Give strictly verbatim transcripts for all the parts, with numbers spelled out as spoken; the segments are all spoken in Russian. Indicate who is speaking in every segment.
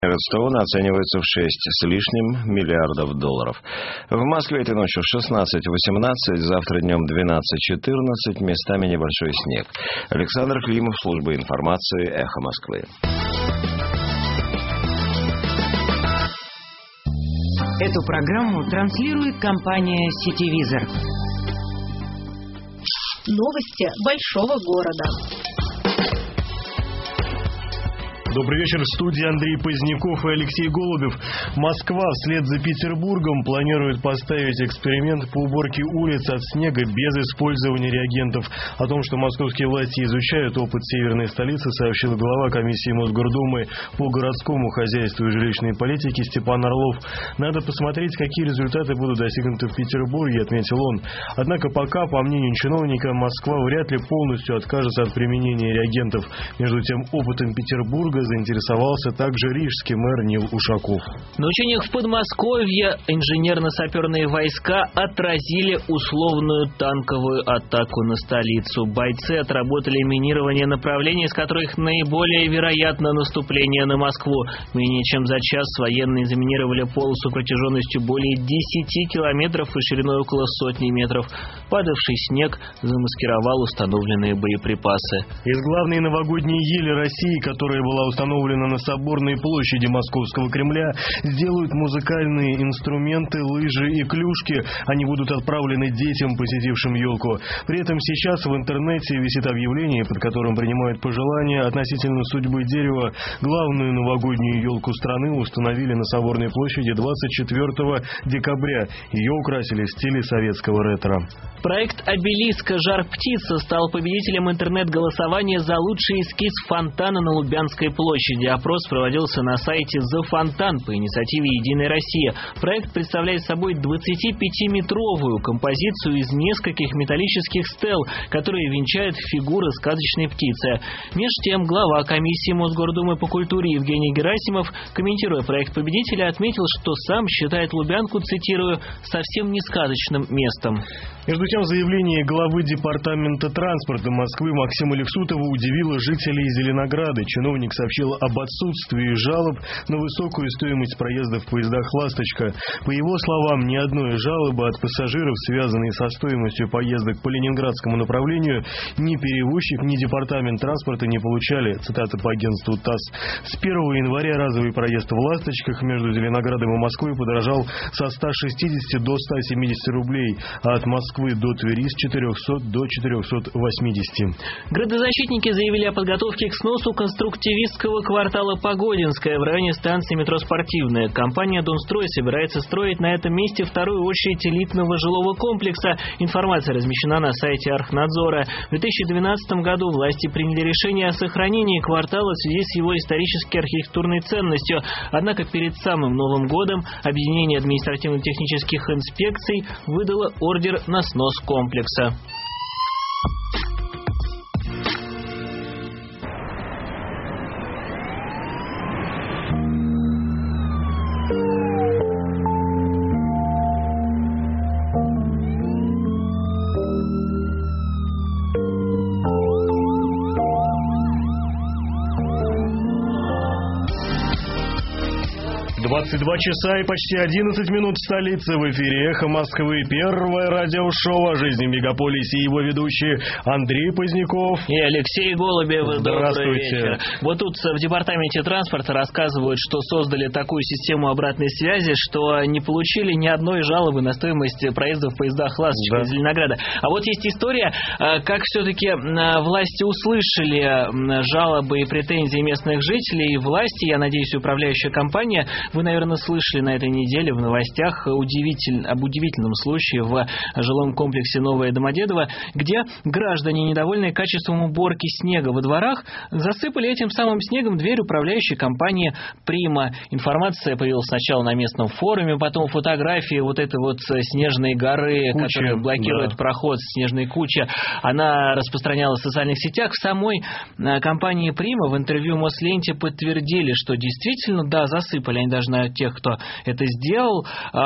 Speaker 1: Редстоуна оценивается в шесть с лишним миллиардов долларов. В Москве этой ночью шестнадцать восемнадцать, завтра днем двенадцать четырнадцать, местами небольшой снег. Александр Климов, служба информации, Эхо Москвы.
Speaker 2: Эту программу транслирует компания «Сетевизор».
Speaker 3: Новости большого города.
Speaker 4: Добрый вечер. В студии Андрей Поздняков и Алексей Голубев. Москва вслед за Петербургом планирует поставить эксперимент по уборке улиц от снега без использования реагентов. О том, что московские власти изучают опыт северной столицы, сообщил глава комиссии Мосгордумы по городскому хозяйству и жилищной политике Степан Орлов. Надо посмотреть, какие результаты будут достигнуты в Петербурге, отметил он. Однако пока, по мнению чиновника, Москва вряд ли полностью откажется от применения реагентов. Между тем, опытом Петербурга заинтересовался также рижский мэр Нил Ушаков.
Speaker 5: На учениях в Подмосковье инженерно-саперные войска отразили условную танковую атаку на столицу. Бойцы отработали минирование направлений, с которых наиболее вероятно наступление на Москву. Менее чем за час военные заминировали полосу протяженностью более десяти километров и шириной около сотни метров. Падавший снег замаскировал установленные боеприпасы.
Speaker 4: Из главной новогодней ели России, которая была установлена на Соборной площади Московского Кремля, сделают музыкальные инструменты, лыжи и клюшки. Они будут отправлены детям, посетившим елку. При этом сейчас в интернете висит объявление, под которым принимают пожелания относительно судьбы дерева. Главную новогоднюю елку страны установили на Соборной площади двадцать четвёртого декабря. Ее украсили в стиле советского ретро.
Speaker 5: Проект «Обелиска. Жар птица» стал победителем интернет-голосования за лучший эскиз фонтана на Лубянской площади. площади. Опрос проводился на сайте «За Фонтан» по инициативе «Единая Россия». Проект представляет собой двадцатипятиметровую композицию из нескольких металлических стел, которые венчают фигуры сказочной птицы. Меж тем, глава комиссии Мосгордумы по культуре Евгений Герасимов, комментируя проект победителя, отметил, что сам считает Лубянку, цитирую, «совсем не сказочным местом».
Speaker 4: Между тем, заявление главы департамента транспорта Москвы Максима Левсутова удивило жителей Зеленограда. Чиновник сообщил об отсутствии жалоб на высокую стоимость проезда в поездах «Ласточка». По его словам, ни одной жалобы от пассажиров, связанной со стоимостью поездок по ленинградскому направлению, ни перевозчик, ни департамент транспорта не получали. Цитата по агентству ТАСС. С первого января разовый проезд в «Ласточках» между Зеленоградом и Москвой подорожал со ста шестидесяти до ста семидесяти рублей, а от Москвы до Твери с четырехсот до четырехсот восьмидесяти.
Speaker 5: Градозащитники заявили о подготовке к сносу конструктивистского квартала Погодинская в районе станции метро «Спортивная». Компания «Донстрой» собирается строить на этом месте вторую очередь элитного жилого комплекса. Информация размещена на сайте Архнадзора. В две тысячи двенадцатом году власти приняли решение о сохранении квартала в связи с его исторической архитектурной ценностью. Однако перед самым Новым годом Объединение административно-технических инспекций выдало ордер на снос комплекса.
Speaker 4: двадцать два часа и почти одиннадцать минут в столице. В эфире «Эхо Москвы». Первое радиошоу о жизни в мегаполисе. Его ведущие Андрей Поздняков
Speaker 5: и Алексей Голубев. Добрый вечер. Вот тут в департаменте транспорта рассказывают, что создали такую систему обратной связи, что не получили ни одной жалобы на стоимость проезда в поездах «Ласточка» да. из Зеленограда. А вот есть история, как все-таки власти услышали жалобы и претензии местных жителей. Власти, я надеюсь, управляющая компания, вы, наверное, слышали на этой неделе в новостях удивитель, об удивительном случае в жилом комплексе Новое Домодедово, где граждане, недовольные качеством уборки снега во дворах, засыпали этим самым снегом дверь управляющей компании «Прима». Информация появилась сначала на местном форуме, потом фотографии вот этой вот снежной горы, куча, которая блокирует да. проход, снежной кучи. Она распространялась в социальных сетях. В самой компании «Прима» в интервью Мосленте подтвердили, что действительно, да, засыпали. Они даже даже на тех, кто это сделал,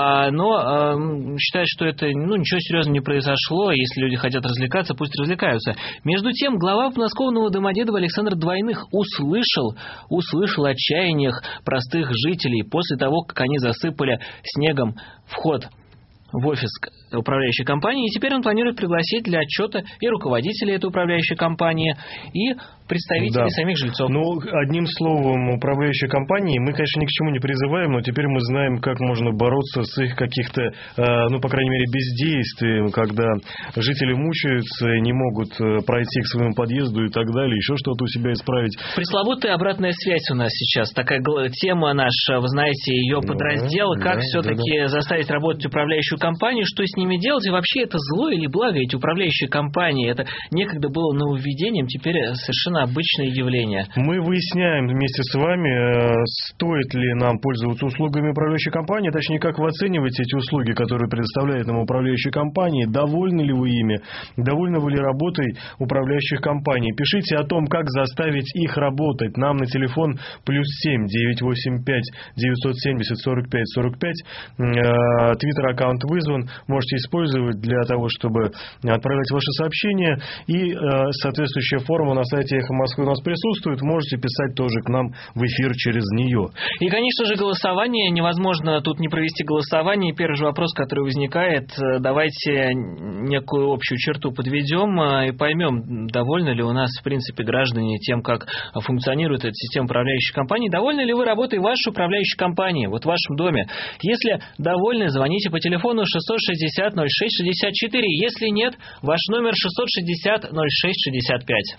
Speaker 5: но считает, что это, ну, ничего серьезного не произошло, если люди хотят развлекаться, пусть развлекаются. Между тем, глава подмосковного Домодедово Александр Двойных услышал, услышал о чаяниях простых жителей после того, как они засыпали снегом вход в офис управляющей компании, и теперь он планирует пригласить для отчета и руководителей этой управляющей компании, и представителей да. самих жильцов.
Speaker 4: Ну, одним словом, управляющей компании мы, конечно, ни к чему не призываем, но теперь мы знаем, как можно бороться с их каких-то, ну, по крайней мере, бездействием, когда жители мучаются, не могут пройти к своему подъезду и так далее, еще что-то у себя исправить.
Speaker 5: Пресловутая обратная связь у нас сейчас, такая тема наша, вы знаете, ее подраздел, да, как да, все-таки да, да. заставить работать управляющую компанию, что с ними делать, и вообще это зло или благо, эти управляющие компании, это некогда было нововведением, теперь совершенно обычное явление.
Speaker 4: Мы выясняем вместе с вами, стоит ли нам пользоваться услугами управляющей компании, точнее, как вы оцениваете эти услуги, которые предоставляет нам управляющая компания, довольны ли вы ими, довольны вы ли работой управляющих компаний. Пишите о том, как заставить их работать. Нам на телефон плюс семь девятьсот восемьдесят пять девятьсот семьдесят сорок пять сорок пять. Твиттер-аккаунт вызван. Можете использовать для того, чтобы отправлять ваши сообщения. И соответствующая форма на сайте «Эхо Москвы» у нас присутствует. Можете писать тоже к нам в эфир через нее.
Speaker 5: И, конечно же, голосование. Невозможно тут не провести голосование. Первый же вопрос, который возникает, давайте некую общую черту подведем и поймем, довольны ли у нас, в принципе, граждане тем, как функционирует эта система управляющей компании. Довольны ли вы работой вашей управляющей компании, вот в вашем доме? Если довольны, звоните по телефону шестьсот шестьдесят ноль шесть шестьдесят четыре. Если нет, ваш номер шестьсот шестьдесят ноль шесть шестьдесят пять.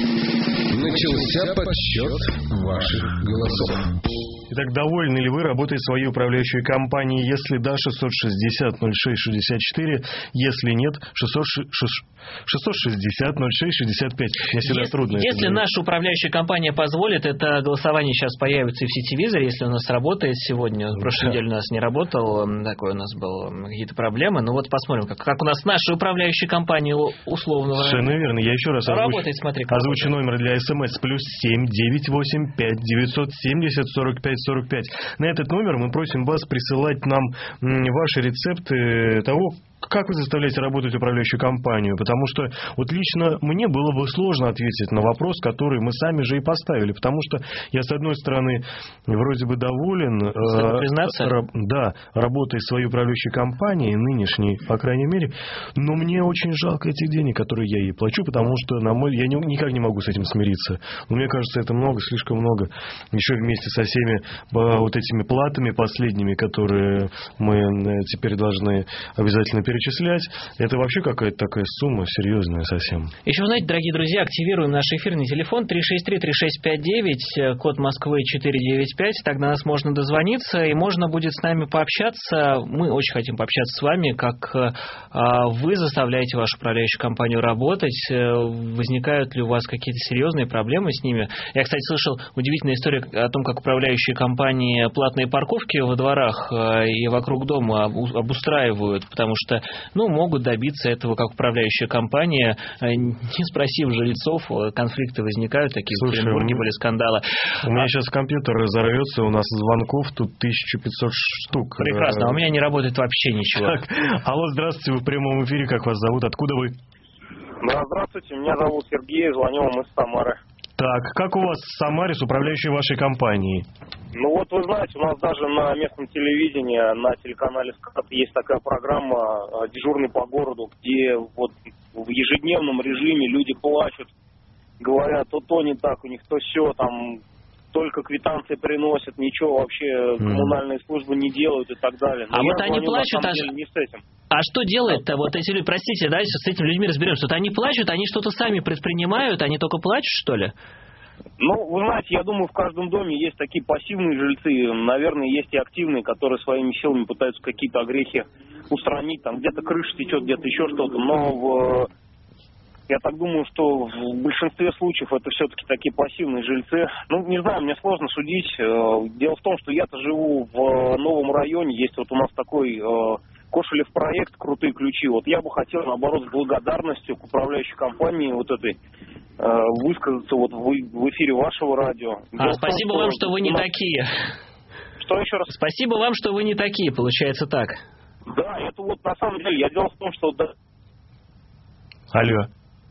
Speaker 6: Начался подсчет ваших голосов.
Speaker 4: Итак, довольны ли вы работой своей управляющей компании? Если да, шестьсот шестьдесят ноль шесть шестьдесят четыре. Если нет, шестьсот шестьдесят ноль шесть шестьдесят пять. Мне всегда
Speaker 5: если,
Speaker 4: трудно
Speaker 5: если наша управляющая компания позволит, это голосование сейчас появится и в сетевизоре, если у нас работает сегодня. В прошлой да. неделе у нас не работал, такой у нас был какие-то проблемы. Ну вот посмотрим, как, как у нас наша управляющая компания условно.
Speaker 4: Совершенно верно. Я еще раз
Speaker 5: работает,
Speaker 4: озвучу,
Speaker 5: смотри,
Speaker 4: озвучу номер для СМС. Плюс семь девятьсот восемьдесят пять девятьсот семьдесят сорок пять сорок пять. На этот номер мы просим вас присылать нам ваши рецепты того, как вы заставляете работать управляющую компанию? Потому что вот лично мне было бы сложно ответить на вопрос, который мы сами же и поставили. Потому что я, с одной стороны, вроде бы доволен
Speaker 5: признаться?
Speaker 4: Э, да, работой своей управляющей компании, нынешней, по крайней мере, но мне очень жалко этих денег, которые я ей плачу, потому что на мой, я не, никак не могу с этим смириться. Но мне кажется, это много, слишком много. Еще вместе со всеми э, вот этими платами последними, которые мы теперь должны обязательно перечислять. перечислять, это вообще какая-то такая сумма серьезная совсем.
Speaker 5: Еще, вы знаете, дорогие друзья, активируем наш эфирный телефон три шесть три три шесть пять девять, код Москвы четыре девять пять, тогда нас можно дозвониться, и можно будет с нами пообщаться. Мы очень хотим пообщаться с вами, как а, вы заставляете вашу управляющую компанию работать, возникают ли у вас какие-то серьезные проблемы с ними. Я, кстати, слышал удивительную историю о том, как управляющие компании платные парковки во дворах и вокруг дома обустраивают, потому что ну, могут добиться этого как управляющая компания, не спросив жильцов, конфликты возникают, такие Слушай, в Петербурге были скандалы.
Speaker 4: У меня а... сейчас компьютер разорвется, у нас звонков тут тысяча пятьсот штук.
Speaker 5: Прекрасно, а у меня не работает вообще ничего.
Speaker 4: Так, алло, здравствуйте, вы в прямом эфире, как вас зовут, откуда вы?
Speaker 7: Да, здравствуйте, меня зовут Сергей, звоню вам из Самары.
Speaker 4: Так, как у вас в Самаре с управляющей вашей компанией?
Speaker 7: Ну вот вы знаете, у нас даже на местном телевидении, на телеканале СКАТ есть такая программа «Дежурный по городу», где вот в ежедневном режиме люди плачут, говорят, то то не так, у них то все, там только квитанции приносят, ничего вообще коммунальные службы не делают и так далее. Но
Speaker 5: а
Speaker 7: я
Speaker 5: вот они
Speaker 7: звоню,
Speaker 5: плачут,
Speaker 7: на самом
Speaker 5: а...
Speaker 7: деле, не с этим.
Speaker 5: А что делают-то вот эти люди? Простите, давайте с этими людьми разберемся. Вот они плачут, они что-то сами предпринимают, они только плачут, что ли?
Speaker 7: Ну, вы знаете, я думаю, в каждом доме есть такие пассивные жильцы, наверное, есть и активные, которые своими силами пытаются какие-то огрехи устранить, там где-то крыша течет, где-то еще что-то, но в... я так думаю, что в большинстве случаев это все-таки такие пассивные жильцы. Ну, не знаю, мне сложно судить. Дело в том, что я-то живу в новом районе, есть вот у нас такой Кошелев проект «Крутые ключи». Вот я бы хотел, наоборот, с благодарностью к управляющей компании вот этой высказаться вот в эфире вашего радио.
Speaker 5: А, спасибо том, вам, что вы не
Speaker 7: нас...
Speaker 5: такие.
Speaker 7: Что еще раз?
Speaker 5: Спасибо вам, что вы не такие, получается так.
Speaker 7: Да, это вот на самом деле, я дело в том, что... Да...
Speaker 4: Алло.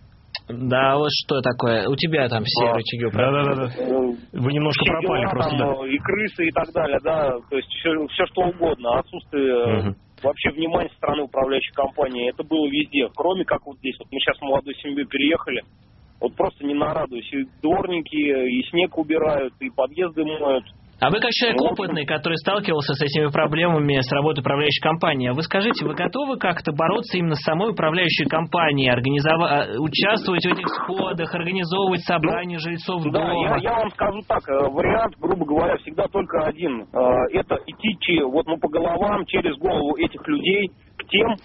Speaker 5: Да, вот что такое? У тебя там все
Speaker 7: а,
Speaker 5: рычаги
Speaker 4: управления. Да, да, да. Вы немножко
Speaker 7: все
Speaker 4: пропали
Speaker 7: дела,
Speaker 4: просто.
Speaker 7: Там,
Speaker 4: Да.
Speaker 7: И крысы, и так далее, да, то есть все, все что угодно. Отсутствие угу. вообще внимания со стороны управляющей компании, это было везде. Кроме как вот здесь, вот мы сейчас молодой семьей переехали, вот просто не нарадуюсь. И дворники, и снег убирают, и подъезды моют.
Speaker 5: А вы как человек опытный, который сталкивался с этими проблемами с работой управляющей компании, вы скажите, вы готовы как-то бороться именно с самой управляющей компанией, организовать, участвовать в этих сходах, организовывать собрания ну, жильцов
Speaker 7: да,
Speaker 5: дома?
Speaker 7: Я, я вам скажу так, вариант, грубо говоря, всегда только один. Это идти вот, ну, по головам, через голову этих людей к тем,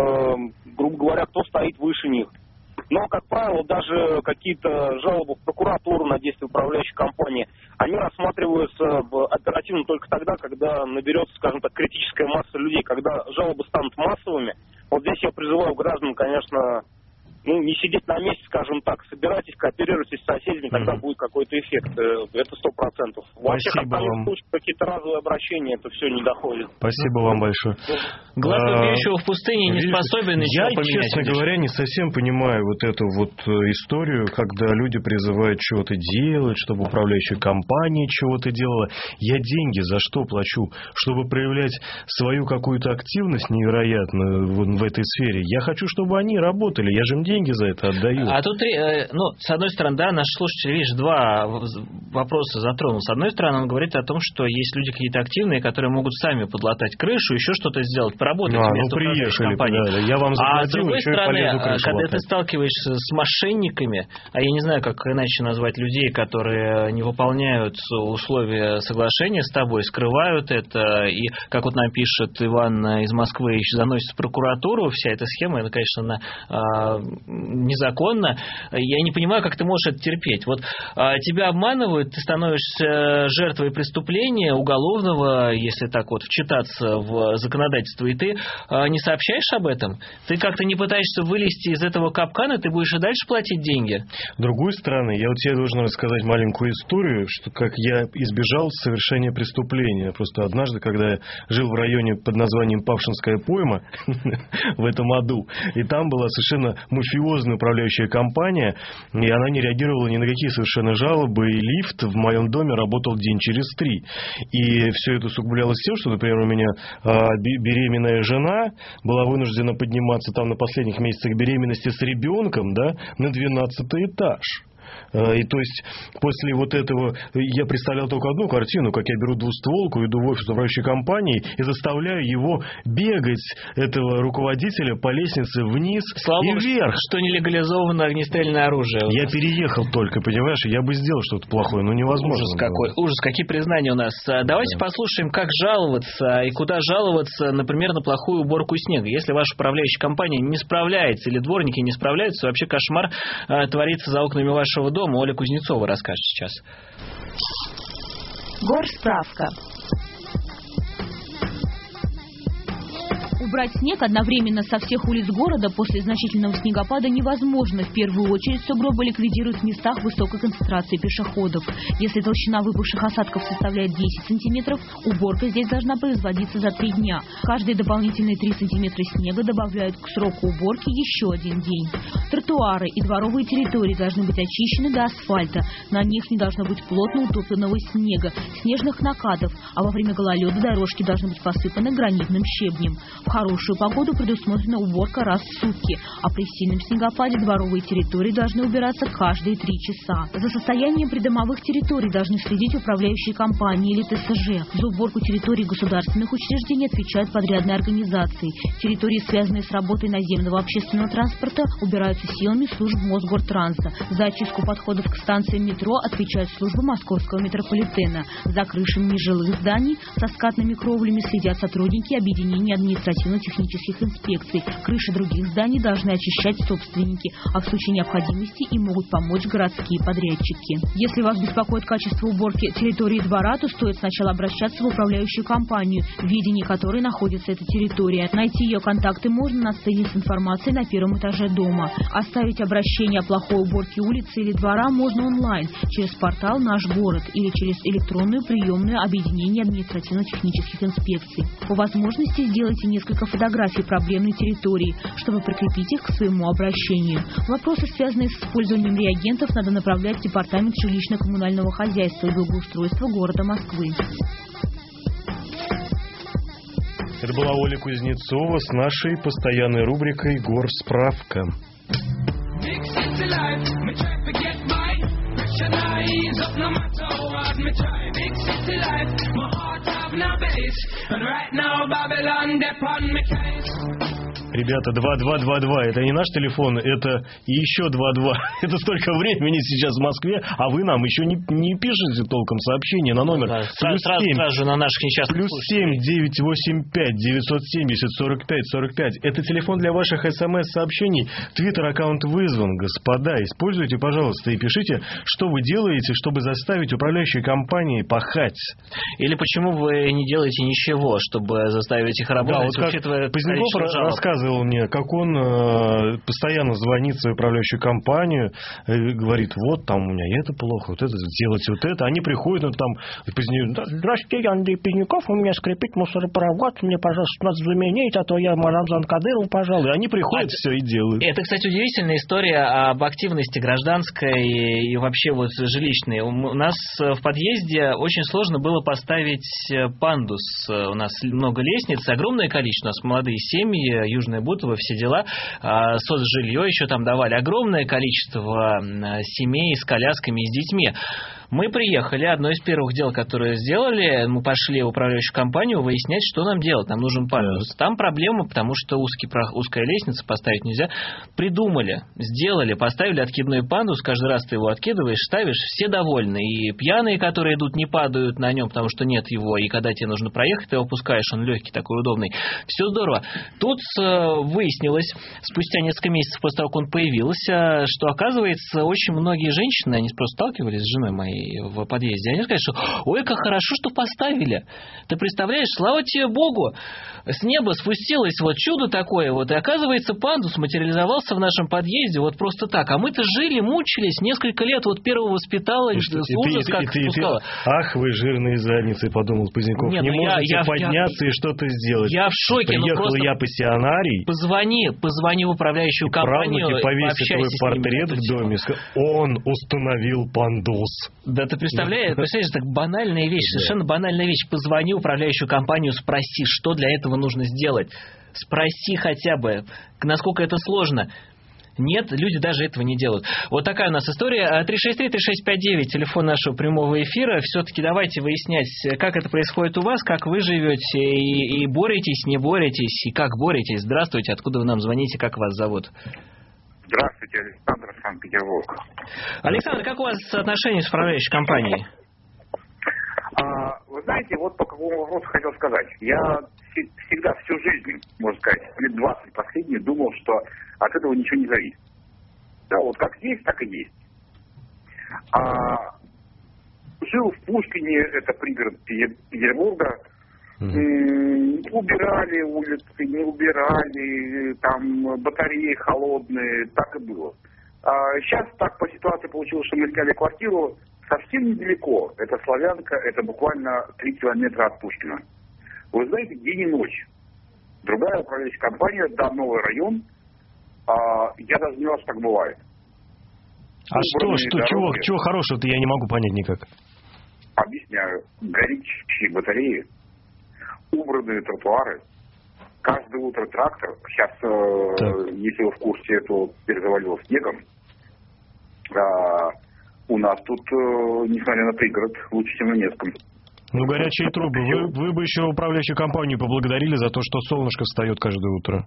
Speaker 7: грубо говоря, кто стоит выше них. Но, как правило, даже какие-то жалобы в прокуратуру на действия управляющей компании, они рассматриваются оперативно только тогда, когда наберется, скажем так, критическая масса людей, когда жалобы станут массовыми. Вот здесь я призываю граждан, конечно, ну, не сидеть на месте, скажем так, собирайтесь, кооперируйтесь с соседями, тогда mm-hmm. будет какой-то эффект. Это сто процентов. Во всех остальных случаях какие-то разовые обращения, это все не доходит.
Speaker 4: Спасибо вам большое.
Speaker 5: Глаз убьющего в пустыне не способен ничего
Speaker 4: я,
Speaker 5: поменять.
Speaker 4: Я, честно говоря, не совсем понимаю вот эту вот историю, когда люди призывают чего-то делать, чтобы управляющая компания чего-то делала. Я деньги за что плачу? Чтобы проявлять свою какую-то активность невероятную в этой сфере. Я хочу, чтобы они работали. Я же им деньги за это отдаю.
Speaker 5: А тут, ну, с одной стороны, да, наш слушатель, видишь, два вопроса затронул. С одной стороны, он говорит о том, что есть люди какие-то активные, которые могут сами подлатать крышу, еще что-то сделать, поработать
Speaker 4: а,
Speaker 5: вместо
Speaker 4: ну, приехали,
Speaker 5: компании.
Speaker 4: Да, да, я вам заплатил,
Speaker 5: а с другой стороны, когда
Speaker 4: латать.
Speaker 5: ты сталкиваешься с мошенниками, а я не знаю, как иначе назвать людей, которые не выполняют условия соглашения с тобой, скрывают это, и, как вот нам пишет Иван из Москвы, еще заносит в прокуратуру, вся эта схема, это, конечно, она незаконно. Я не понимаю, как ты можешь это терпеть. Вот а, тебя обманывают, ты становишься жертвой преступления уголовного, если так вот вчитаться в законодательство, и ты а, не сообщаешь об этом? Ты как-то не пытаешься вылезти из этого капкана, ты будешь и дальше платить деньги?
Speaker 4: С другой стороны, я вот тебе должен рассказать маленькую историю, что как я избежал совершения преступления. Просто однажды, когда я жил в районе под названием Павшинская пойма, в этом аду, и там была совершенно мафиозная управляющая компания, и она не реагировала ни на какие совершенно жалобы, и лифт в моем доме работал день через три. И все это усугублялось тем, что, например, у меня а, беременная жена была вынуждена подниматься там на последних месяцах беременности с ребенком, да, на двенадцатый этаж. И то есть после вот этого я представлял только одну картину, как я беру двустволку, иду в офис управляющей компании и заставляю его бегать, этого руководителя, по лестнице вниз
Speaker 5: Слава
Speaker 4: и
Speaker 5: Богу,
Speaker 4: вверх.
Speaker 5: Что нелегализовано огнестрельное оружие.
Speaker 4: Я переехал только, понимаешь, я бы сделал что-то плохое, но невозможно.
Speaker 5: Ужас какой, ужас, какие признания у нас. Давайте да. послушаем, как жаловаться и куда жаловаться, например, на плохую уборку снега. Если ваша управляющая компания не справляется или дворники не справляются, вообще кошмар э, творится за окнами вашего дома. Оля Кузнецова расскажет сейчас.
Speaker 3: Горсправка. Убрать снег одновременно со всех улиц города после значительного снегопада невозможно. В первую очередь сугробы ликвидируют в местах высокой концентрации пешеходов. Если толщина выпавших осадков составляет десять сантиметров, уборка здесь должна производиться за три дня. Каждые дополнительные три сантиметра снега добавляют к сроку уборки еще один день. Тротуары и дворовые территории должны быть очищены до асфальта. На них не должно быть плотно утопленного снега, снежных накатов, а во время гололеда дорожки должны быть посыпаны гранитным щебнем. В хорошую погоду предусмотрена уборка раз в сутки, а при сильном снегопаде дворовые территории должны убираться каждые три часа. За состоянием придомовых территорий должны следить управляющие компании или ТСЖ. За уборку территорий государственных учреждений отвечают подрядные организации. Территории, связанные с работой наземного общественного транспорта, убираются силами служб Мосгортранса. За очистку подходов к станциям метро отвечает служба Московского метрополитена. За крышами нежилых зданий со скатными кровлями следят сотрудники объединения административных административно-технических инспекций. Крыши других зданий должны очищать собственники, а в случае необходимости им могут помочь городские подрядчики. Если вас беспокоит качество уборки территории двора, то стоит сначала обращаться в управляющую компанию, в ведении которой находится эта территория. Найти ее контакты можно на сцене с информацией на первом этаже дома. Оставить обращение о плохой уборке улицы или двора можно онлайн, через портал «Наш город» или через электронную приемную объединения административно-технических инспекций. По возможности сделайте несколько фотографий проблемной территории, чтобы прикрепить их к своему обращению. Вопросы, связанные с использованием реагентов, надо направлять в Департамент жилищно-коммунального хозяйства и благоустройства города Москвы.
Speaker 4: Это была Оля Кузнецова с нашей постоянной рубрикой «Горсправка». Ребята, два два два два, это не наш телефон, это еще два два. Это столько времени сейчас в Москве, а вы нам еще не, не пишете толком сообщение на номер.
Speaker 5: Да,
Speaker 4: плюс
Speaker 5: сразу,
Speaker 4: семь,
Speaker 5: сразу же на наших несчастных
Speaker 4: плюс семь девятьсот восемьдесят пять девятьсот семьдесят сорок пять сорок пять. Это телефон для ваших смс-сообщений. Твиттер-аккаунт вызван, господа. Используйте, пожалуйста, и пишите, что вы делаете, чтобы заставить управляющие компании пахать.
Speaker 5: Или почему вы не делаете ничего, чтобы заставить их работать,
Speaker 4: да, вот
Speaker 5: учитывая
Speaker 4: Поздняков рассказывал мне, как он э, постоянно звонит в свою управляющую компанию, э, говорит, вот там у меня это плохо, вот это, сделайте вот это. Они приходят, ну, там, Поздняков, здравствуйте, я Андрей Поздняков, у меня скрипит мусоропровод, мне, пожалуйста, надо заменить, а то я Рамзан Кадыров, пожалуй. Они приходят, а, все и делают.
Speaker 5: Это, кстати, удивительная история об активности гражданской и вообще вот жилищной. У нас в подъезде очень сложно было поставить пандус. У нас много лестниц, огромное количество, у нас молодые семьи, Южная Бутово, все дела, соцжилье еще там давали, огромное количество семей с колясками и с детьми. Мы приехали, одно из первых дел, которое сделали, мы пошли в управляющую компанию выяснять, что нам делать, нам нужен пандус. Yes. Там проблема, потому что узкий, узкая лестница, поставить нельзя. Придумали, сделали, поставили откидной пандус, каждый раз ты его откидываешь, ставишь, все довольны. И пьяные, которые идут, не падают на нем, потому что нет его, и когда тебе нужно проехать, ты его опускаешь, он легкий, такой удобный. Все здорово. Тут выяснилось, спустя несколько месяцев после того, как он появился, что, оказывается, очень многие женщины, они просто сталкивались с женой моей в подъезде, они сказали, что ой, как хорошо, что поставили. Ты представляешь, слава тебе Богу, с неба спустилось вот чудо такое, вот, и оказывается, пандус материализовался в нашем подъезде вот просто так. А мы-то жили, мучились, несколько лет вот первого воспитала, и что, ужас, как спускала.
Speaker 4: Ах, вы жирные задницы, подумал Поздняков. Нет, не ну можете я, подняться я, и что-то сделать.
Speaker 5: Я в шоке.
Speaker 4: Приехал
Speaker 5: ну
Speaker 4: я пассионарий.
Speaker 5: Позвони, позвони в управляющую
Speaker 4: и
Speaker 5: компанию.
Speaker 4: И повесит твой портрет в доме. Он установил пандус.
Speaker 5: Да ты представляешь, представляешь, так банальная вещь, да. Совершенно банальная вещь. Позвони в управляющую компанию, спроси, что для этого нужно сделать. Спроси хотя бы, насколько это сложно. Нет, люди даже этого не делают. Вот такая у нас история. три шесть три три шесть пять девять, телефон нашего прямого эфира. Все-таки давайте выяснять, как это происходит у вас, как вы живете, и, и боретесь, не боретесь, и как боретесь. Здравствуйте, откуда вы нам звоните, как вас зовут?
Speaker 8: Здравствуйте, Александр, Санкт-Петербург.
Speaker 5: Александр, как у вас отношения с управляющей компанией?
Speaker 8: А, вы знаете, вот по какому вопросу хотел сказать. Я всегда всю жизнь, можно сказать, лет двадцать последние, думал, что от этого ничего не зависит. Да, вот как есть, так и есть. А, жил в Пушкине, это пригород Петербурга. Mm-hmm. Убирали улицы, не убирали, там батареи холодные, так и было. А сейчас так по ситуации получилось, что мы искали квартиру совсем недалеко. Это Славянка, это буквально три километра от Пушкина. Вы знаете, день и ночь. Другая управляющая компания, да, новый район. А, я даже не знал, что так бывает.
Speaker 4: А что, что чего, чего хорошего-то я не могу понять никак.
Speaker 8: Объясняю. Горячие батареи, убранные тротуары, каждое утро трактор. Сейчас, э, если вы в курсе, это перезавалило снегом. А, у нас тут, э, несмотря на пригород, лучше, чем на Невском.
Speaker 4: Ну, горячие трубы. Вы, вы бы еще управляющую компанию поблагодарили за то, что солнышко встает каждое утро.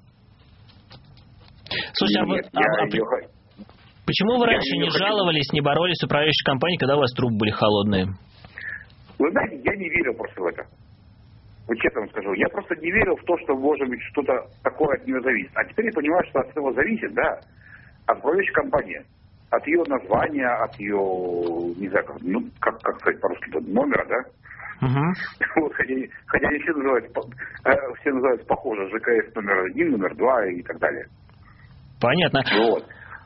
Speaker 5: Слушай, а, Нет, вы, а, а, ее... почему вы раньше не жаловались, не боролись с управляющей компанией, когда у вас трубы были холодные?
Speaker 8: Вы знаете, я не верил просто в это. Вот честно вам скажу, я просто не верил в то, что может быть что-то такое от нее зависит. А теперь я понимаю, что от этого зависит, да, от управляющей компании, от ее названия, от ее, не знаю, как, ну, как, как сказать по-русски, номера, да? Uh-huh. Вот, хотя, хотя они все называются, все называются похоже, ЖКС номер один, номер два и так далее.
Speaker 5: Понятно.
Speaker 8: Вот.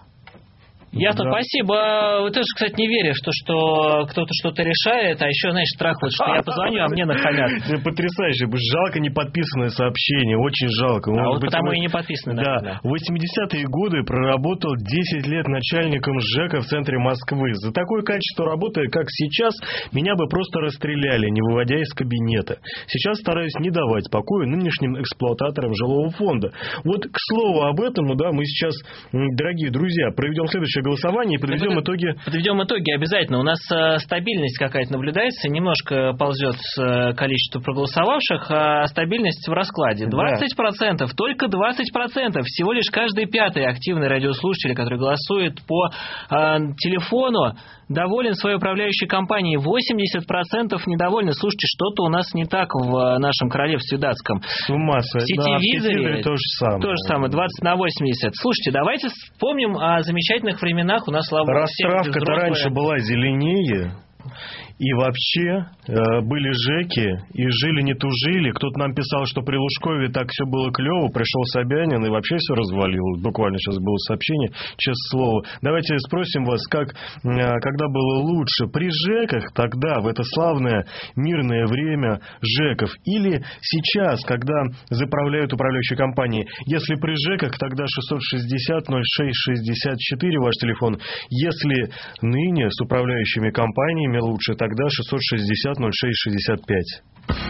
Speaker 5: Ясно, да. Спасибо. Ты же, кстати, не веришь, что, что кто-то что-то решает, а еще, знаешь, страх, вот, что я позвоню, а мне нахамят.
Speaker 4: Потрясающе. Жалко неподписанное сообщение, очень жалко.
Speaker 5: А вот потому и не подписано.
Speaker 4: Да. В восьмидесятые годы проработал десять лет начальником ЖЭКа в центре Москвы. За такое качество работы, как сейчас, меня бы просто расстреляли, не выводя из кабинета. Сейчас стараюсь не давать покоя нынешним эксплуататорам жилого фонда. Вот, к слову об этом, ну да, мы сейчас, дорогие друзья, проведем следующее голосование и подведем
Speaker 5: Под...
Speaker 4: итоги.
Speaker 5: Подведем итоги обязательно. У нас э, стабильность какая-то наблюдается, немножко ползет э, количество проголосовавших, а стабильность в раскладе. двадцать процентов, да. Только двадцать процентов. Всего лишь каждый пятый активный радиослушатель, который голосует по э, телефону, доволен своей управляющей компанией. восемьдесят процентов недовольны. Слушайте, что-то у нас не так в нашем королевстве датском.
Speaker 4: С ума сойти.
Speaker 5: В сетевизоре
Speaker 4: да, то же самое.
Speaker 5: То же самое, двадцать на восемьдесят. Слушайте, давайте вспомним о замечательных временах. У нас, слава богу,
Speaker 4: Растравка-то раньше была зеленее. И вообще э, были ЖЭКи, и жили не тужили. Кто-то нам писал, что при Лужкове так все было клево, пришел Собянин и вообще все развалил. Буквально сейчас было сообщение, честное слово. Давайте спросим вас, как, э, когда было лучше? При ЖЭКах тогда, в это славное мирное время ЖЭКов, или сейчас, когда заправляют управляющие компании? Если при ЖЭКах, тогда шестьсот шестьдесят ноль шесть шестьдесят четыре ваш телефон. Если ныне с управляющими компаниями лучше, тогда Тогда шестьсот шестьдесят ноль шесть шестьдесят пять.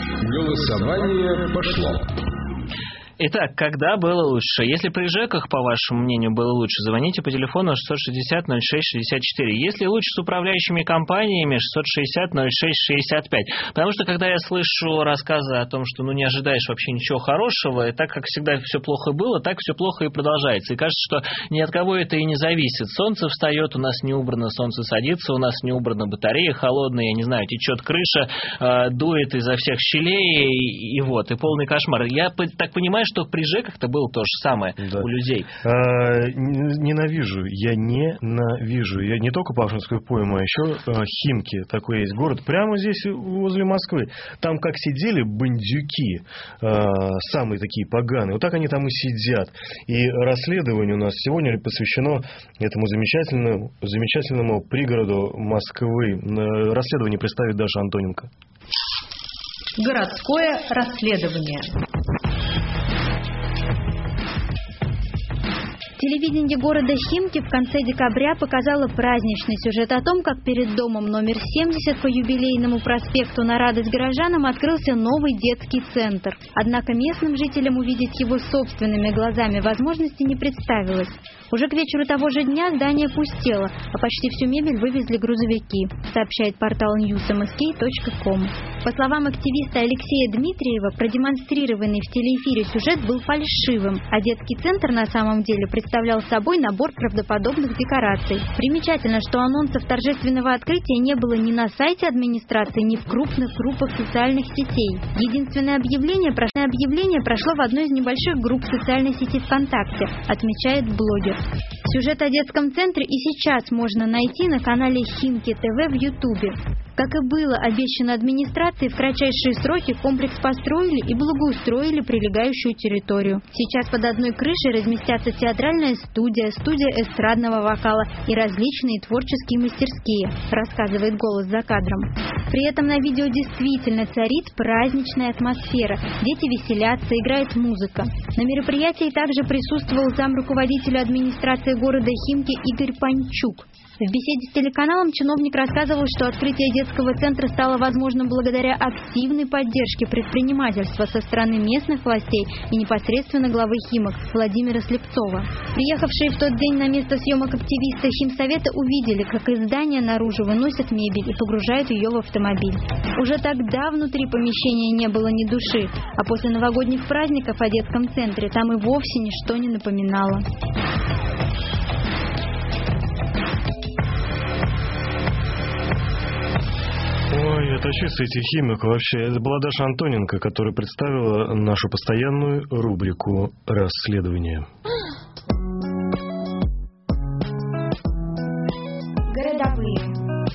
Speaker 6: Голосование пошло.
Speaker 5: Итак, когда было лучше? Если при ЖЭКах, по вашему мнению, было лучше, звоните по телефону шестьсот шестьдесят ноль шесть шестьдесят четыре. Если лучше с управляющими компаниями, шестьсот шестьдесят ноль шесть шестьдесят пять. Потому что, когда я слышу рассказы о том, что ну не ожидаешь вообще ничего хорошего, и так как всегда все плохо было, так все плохо и продолжается. И кажется, что ни от кого это и не зависит. Солнце встает, у нас не убрано, солнце садится, у нас не убрана батарея холодная, я не знаю, течет крыша, э, дует изо всех щелей, и, и вот, и полный кошмар. Я так понимаю, что при ЖЭКах-то было то же самое, да, у людей.
Speaker 4: А, ненавижу, я ненавижу. Я не только Павшинскую пойму, а еще а, Химки, такой есть город, прямо здесь возле Москвы. Там как сидели бандюки, а, самые такие поганые, вот так они там и сидят. И расследование у нас сегодня посвящено этому замечательному, замечательному пригороду Москвы. Расследование представит Даша Антоненко.
Speaker 9: Городское расследование. Телевидение города Химки в конце декабря показало праздничный сюжет о том, как перед домом номер семьдесят по Юбилейному проспекту на радость горожанам открылся новый детский центр. Однако местным жителям увидеть его собственными глазами возможности не представилось. Уже к вечеру того же дня здание пустело, а почти всю мебель вывезли грузовики, сообщает портал ньюс эм эс кей точка ком. По словам активиста Алексея Дмитриева, продемонстрированный в телеэфире сюжет был фальшивым, а детский центр на самом деле представлял собой набор правдоподобных декораций. Примечательно, что анонсов торжественного открытия не было ни на сайте администрации, ни в крупных группах социальных сетей. Единственное объявление, прошлое объявление прошло в одной из небольших групп социальной сети ВКонтакте, отмечает блогер. Сюжет о детском центре и сейчас можно найти на канале Химки ТВ в Ютубе. Как и было обещано администрации, в кратчайшие сроки комплекс построили и благоустроили прилегающую территорию. Сейчас под одной крышей разместятся театральная студия, студия эстрадного вокала и различные творческие мастерские, рассказывает голос за кадром. При этом на видео действительно царит праздничная атмосфера. Дети веселятся, играет музыка. На мероприятии также присутствовал замруководителя администрации города Химки Игорь Панчук. В беседе с телеканалом чиновник рассказывал, что открытие детского центра стало возможным благодаря активной поддержке предпринимательства со стороны местных властей и непосредственно главы Химок Владимира Слепцова. Приехавшие в тот день на место съемок активисты Химсовета увидели, как из здания наружу выносят мебель и погружают ее в автомобиль. Уже тогда внутри помещения не было ни души, а после новогодних праздников о детском центре там и вовсе ничто не напоминало.
Speaker 4: Ой, Ой, оточиться этих химиков вообще. Это была Даша Антоненко, которая представила нашу постоянную рубрику «Расследование».
Speaker 2: Городовые.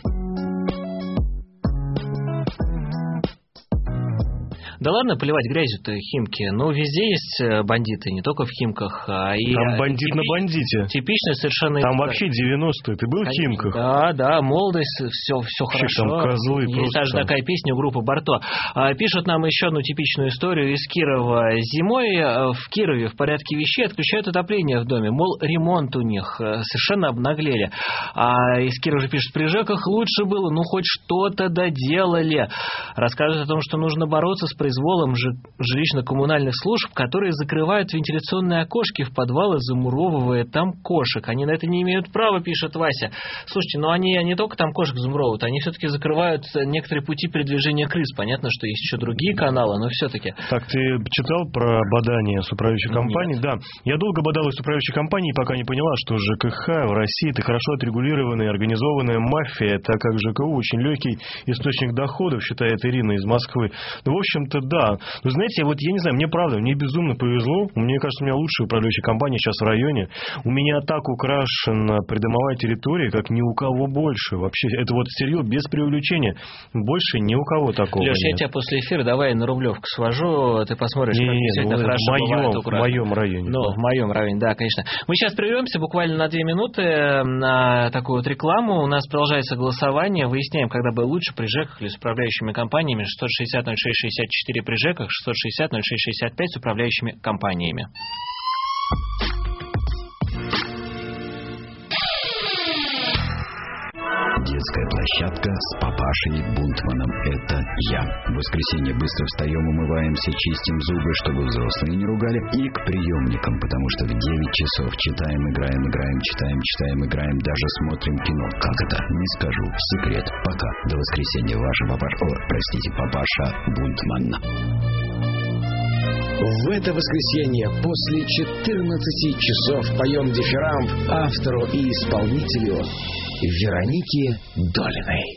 Speaker 5: Да ладно поливать грязью-то Химки, но везде есть бандиты, не только в Химках. А и
Speaker 4: там бандит типич... на бандите.
Speaker 5: Типично совершенно.
Speaker 4: Там вообще девяностые. Ты был в Химках?
Speaker 5: Да, да, молодость, все, все хорошо.
Speaker 4: Там козлы
Speaker 5: есть
Speaker 4: просто.
Speaker 5: даже такая песня у группы Барто. Пишут нам еще одну типичную историю из Кирова. Зимой в Кирове в порядке вещей отключают отопление в доме. Мол, ремонт у них. Совершенно обнаглели. А из Кирова же пишут, при ЖЭКах лучше было, ну хоть что-то доделали. Рассказывают о том, что нужно бороться с производством жилищно-коммунальных служб, которые закрывают вентиляционные окошки в подвалы, замуровывая там кошек. Они на это не имеют права, пишет Вася. Слушайте, но они не только там кошек замуровывают, они все-таки закрывают некоторые пути передвижения крыс. Понятно, что есть еще другие каналы, но все-таки.
Speaker 4: Так, ты читал про бадание с управляющей компанией? Да. Я долго бодал с управляющей компанией, пока не поняла, что ЖКХ в России это хорошо отрегулированная, организованная мафия, так как ЖКУ очень легкий источник доходов, считает Ирина из Москвы. Ну, в общем-то, да. Но знаете, вот я не знаю, мне правда, мне безумно повезло. Мне кажется, у меня лучшая управляющая компания сейчас в районе. У меня так украшена придомовая территория, как ни у кого больше. Вообще, это вот серьезно, без преувеличения. Больше ни у кого такого
Speaker 5: Леш,
Speaker 4: нет.
Speaker 5: я тебя после эфира давай на Рублевку свожу, ты посмотришь, не, как не, действительно ну, хорошо
Speaker 4: в моем,
Speaker 5: бывает украшено.
Speaker 4: В моем районе.
Speaker 5: Ну,
Speaker 4: да.
Speaker 5: в моем районе, да, конечно. Мы сейчас прервемся буквально на две минуты на такую вот рекламу. У нас продолжается голосование. Выясняем, когда было лучше при ЖЭКах или с управляющими компаниями. шестьсот шестьдесят ноль шесть шестьдесят четыре при ЖЭКах, шестьсот шестьдесят ноль шесть шестьдесят пять с управляющими компаниями.
Speaker 10: Детская площадка с папашей Бунтманом. Это я. В воскресенье быстро встаем, умываемся, чистим зубы, чтобы взрослые не ругали. И к приемникам, потому что в девять часов читаем, играем, играем, читаем, читаем, играем, даже смотрим кино. Как это? Не скажу. Секрет. Пока. До воскресенья. Ваша папаша... О, простите, папаша Бунтман.
Speaker 11: В это воскресенье после четырнадцати часов поем дифирамб автору и исполнителю Веронике Долиной.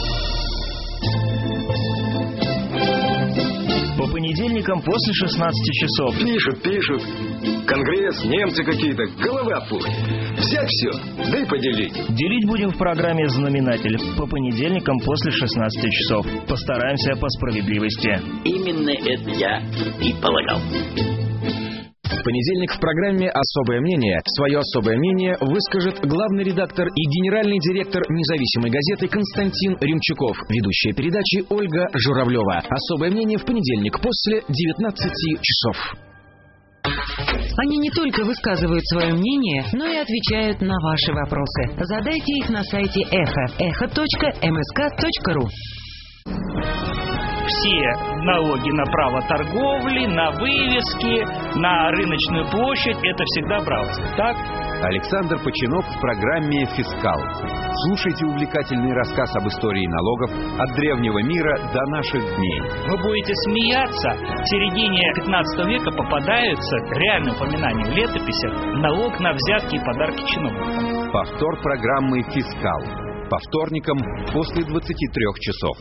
Speaker 12: По понедельникам после шестнадцати часов.
Speaker 6: Пишут, пишут. Конгресс, немцы какие-то. Голова пухнет. Взять все, да и поделить.
Speaker 12: Делить будем в программе «Знаменатель» по понедельникам после шестнадцати часов. Постараемся по справедливости.
Speaker 13: Именно это я и полагал.
Speaker 11: В понедельник в программе «Особое мнение». Свое особое мнение выскажет главный редактор и генеральный директор независимой газеты Константин Римчуков. Ведущая передачи Ольга Журавлева. Особое мнение в понедельник после девятнадцати часов.
Speaker 2: Они не только высказывают свое мнение, но и отвечают на ваши вопросы. Задайте их на сайте эхо эхо точка эм эс ка точка ру.
Speaker 14: Все налоги на право торговли, на вывески, на рыночную площадь — это всегда брался. Так?
Speaker 15: Александр Починов в программе «Фискал». Слушайте увлекательный рассказ об истории налогов от древнего мира до наших дней.
Speaker 14: Вы будете смеяться. В середине пятнадцатого века попадаются реальные упоминания в летописях налог на взятки и подарки чиновникам.
Speaker 15: Повтор программы «Фискал». По вторникам после двадцати трёх часов.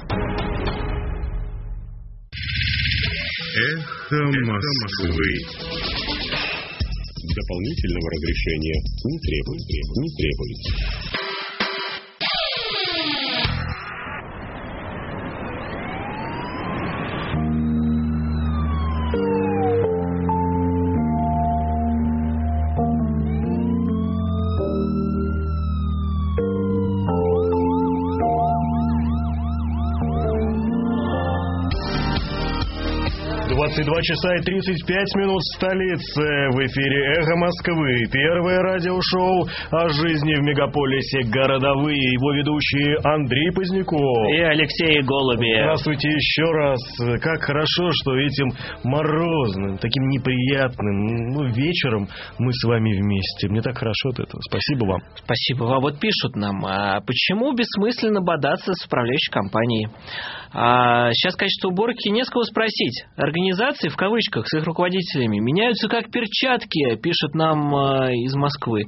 Speaker 16: Эхо Москвы. Дополнительного разрешения не требуется. Не требуется.
Speaker 4: двадцать два часа и тридцать пять минут в столице. В эфире «Эхо Москвы». Первое радиошоу о жизни в мегаполисе «Городовые». Его ведущие Андрей Поздняков
Speaker 5: и Алексей Голубев.
Speaker 4: Здравствуйте еще раз. Как хорошо, что этим морозным, таким неприятным ну, вечером мы с вами вместе. Мне так хорошо от этого. Спасибо вам.
Speaker 5: Спасибо вам. Вот пишут нам, а почему бессмысленно бодаться с управляющей компанией? А сейчас качество уборки не с кого спросить. Организации, в кавычках, с их руководителями меняются как перчатки, пишет нам э, из Москвы.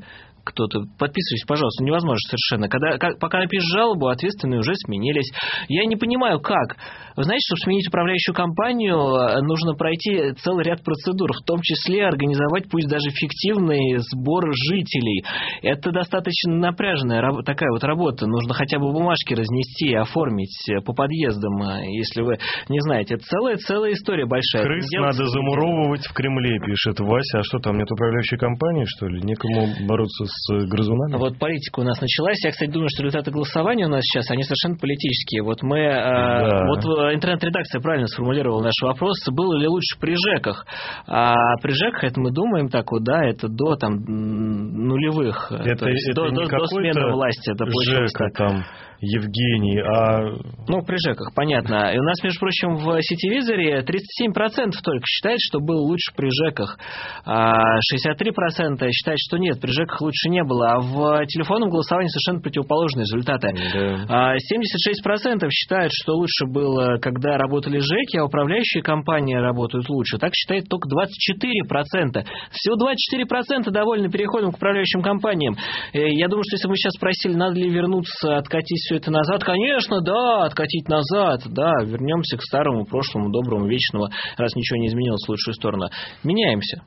Speaker 5: кто-то. Подписывайтесь, пожалуйста, невозможно совершенно. Когда, как, пока напишешь жалобу, ответственные уже сменились. Я не понимаю, как. Вы знаете, чтобы сменить управляющую компанию, нужно пройти целый ряд процедур, в том числе организовать пусть даже фиктивный сбор жителей. Это достаточно напряженная такая вот работа. Нужно хотя бы бумажки разнести, оформить по подъездам, если вы не знаете. Это целая, целая история большая.
Speaker 4: Крыс надо замуровывать в Кремле, пишет Вася. А что там, нет управляющей компании, что ли? Некому бороться с грызунами?
Speaker 5: Вот политика у нас началась. Я, кстати, думаю, что результаты голосования у нас сейчас, они совершенно политические. Вот мы... Да. Вот интернет-редакция правильно сформулировала наш вопрос. Было ли лучше при ЖЭКах? А при ЖЭКах, это мы думаем так вот, да, это до там нулевых.
Speaker 4: Это,
Speaker 5: то есть,
Speaker 4: это
Speaker 5: до,
Speaker 4: не
Speaker 5: до смены власти. Это
Speaker 4: ЖЭКа там... Евгений, а...
Speaker 5: Ну, при ЖЭКах, понятно. И у нас, между прочим, в сетевизоре тридцать семь процентов только считает, что было лучше при ЖЭКах. шестьдесят три процента считают, что нет, при ЖЭКах лучше не было. А в телефонном голосовании совершенно противоположные результаты. Да. семьдесят шесть процентов считают, что лучше было, когда работали ЖЭКи, а управляющие компании работают лучше. Так считает только двадцать четыре процента. Всего двадцать четыре процента довольны переходом к управляющим компаниям. Я думаю, что если бы мы сейчас спросили, надо ли вернуться, откатить все это назад, конечно, да, откатить назад, да, вернемся к старому, прошлому, доброму, вечному, раз ничего не изменилось в лучшую сторону. Меняемся.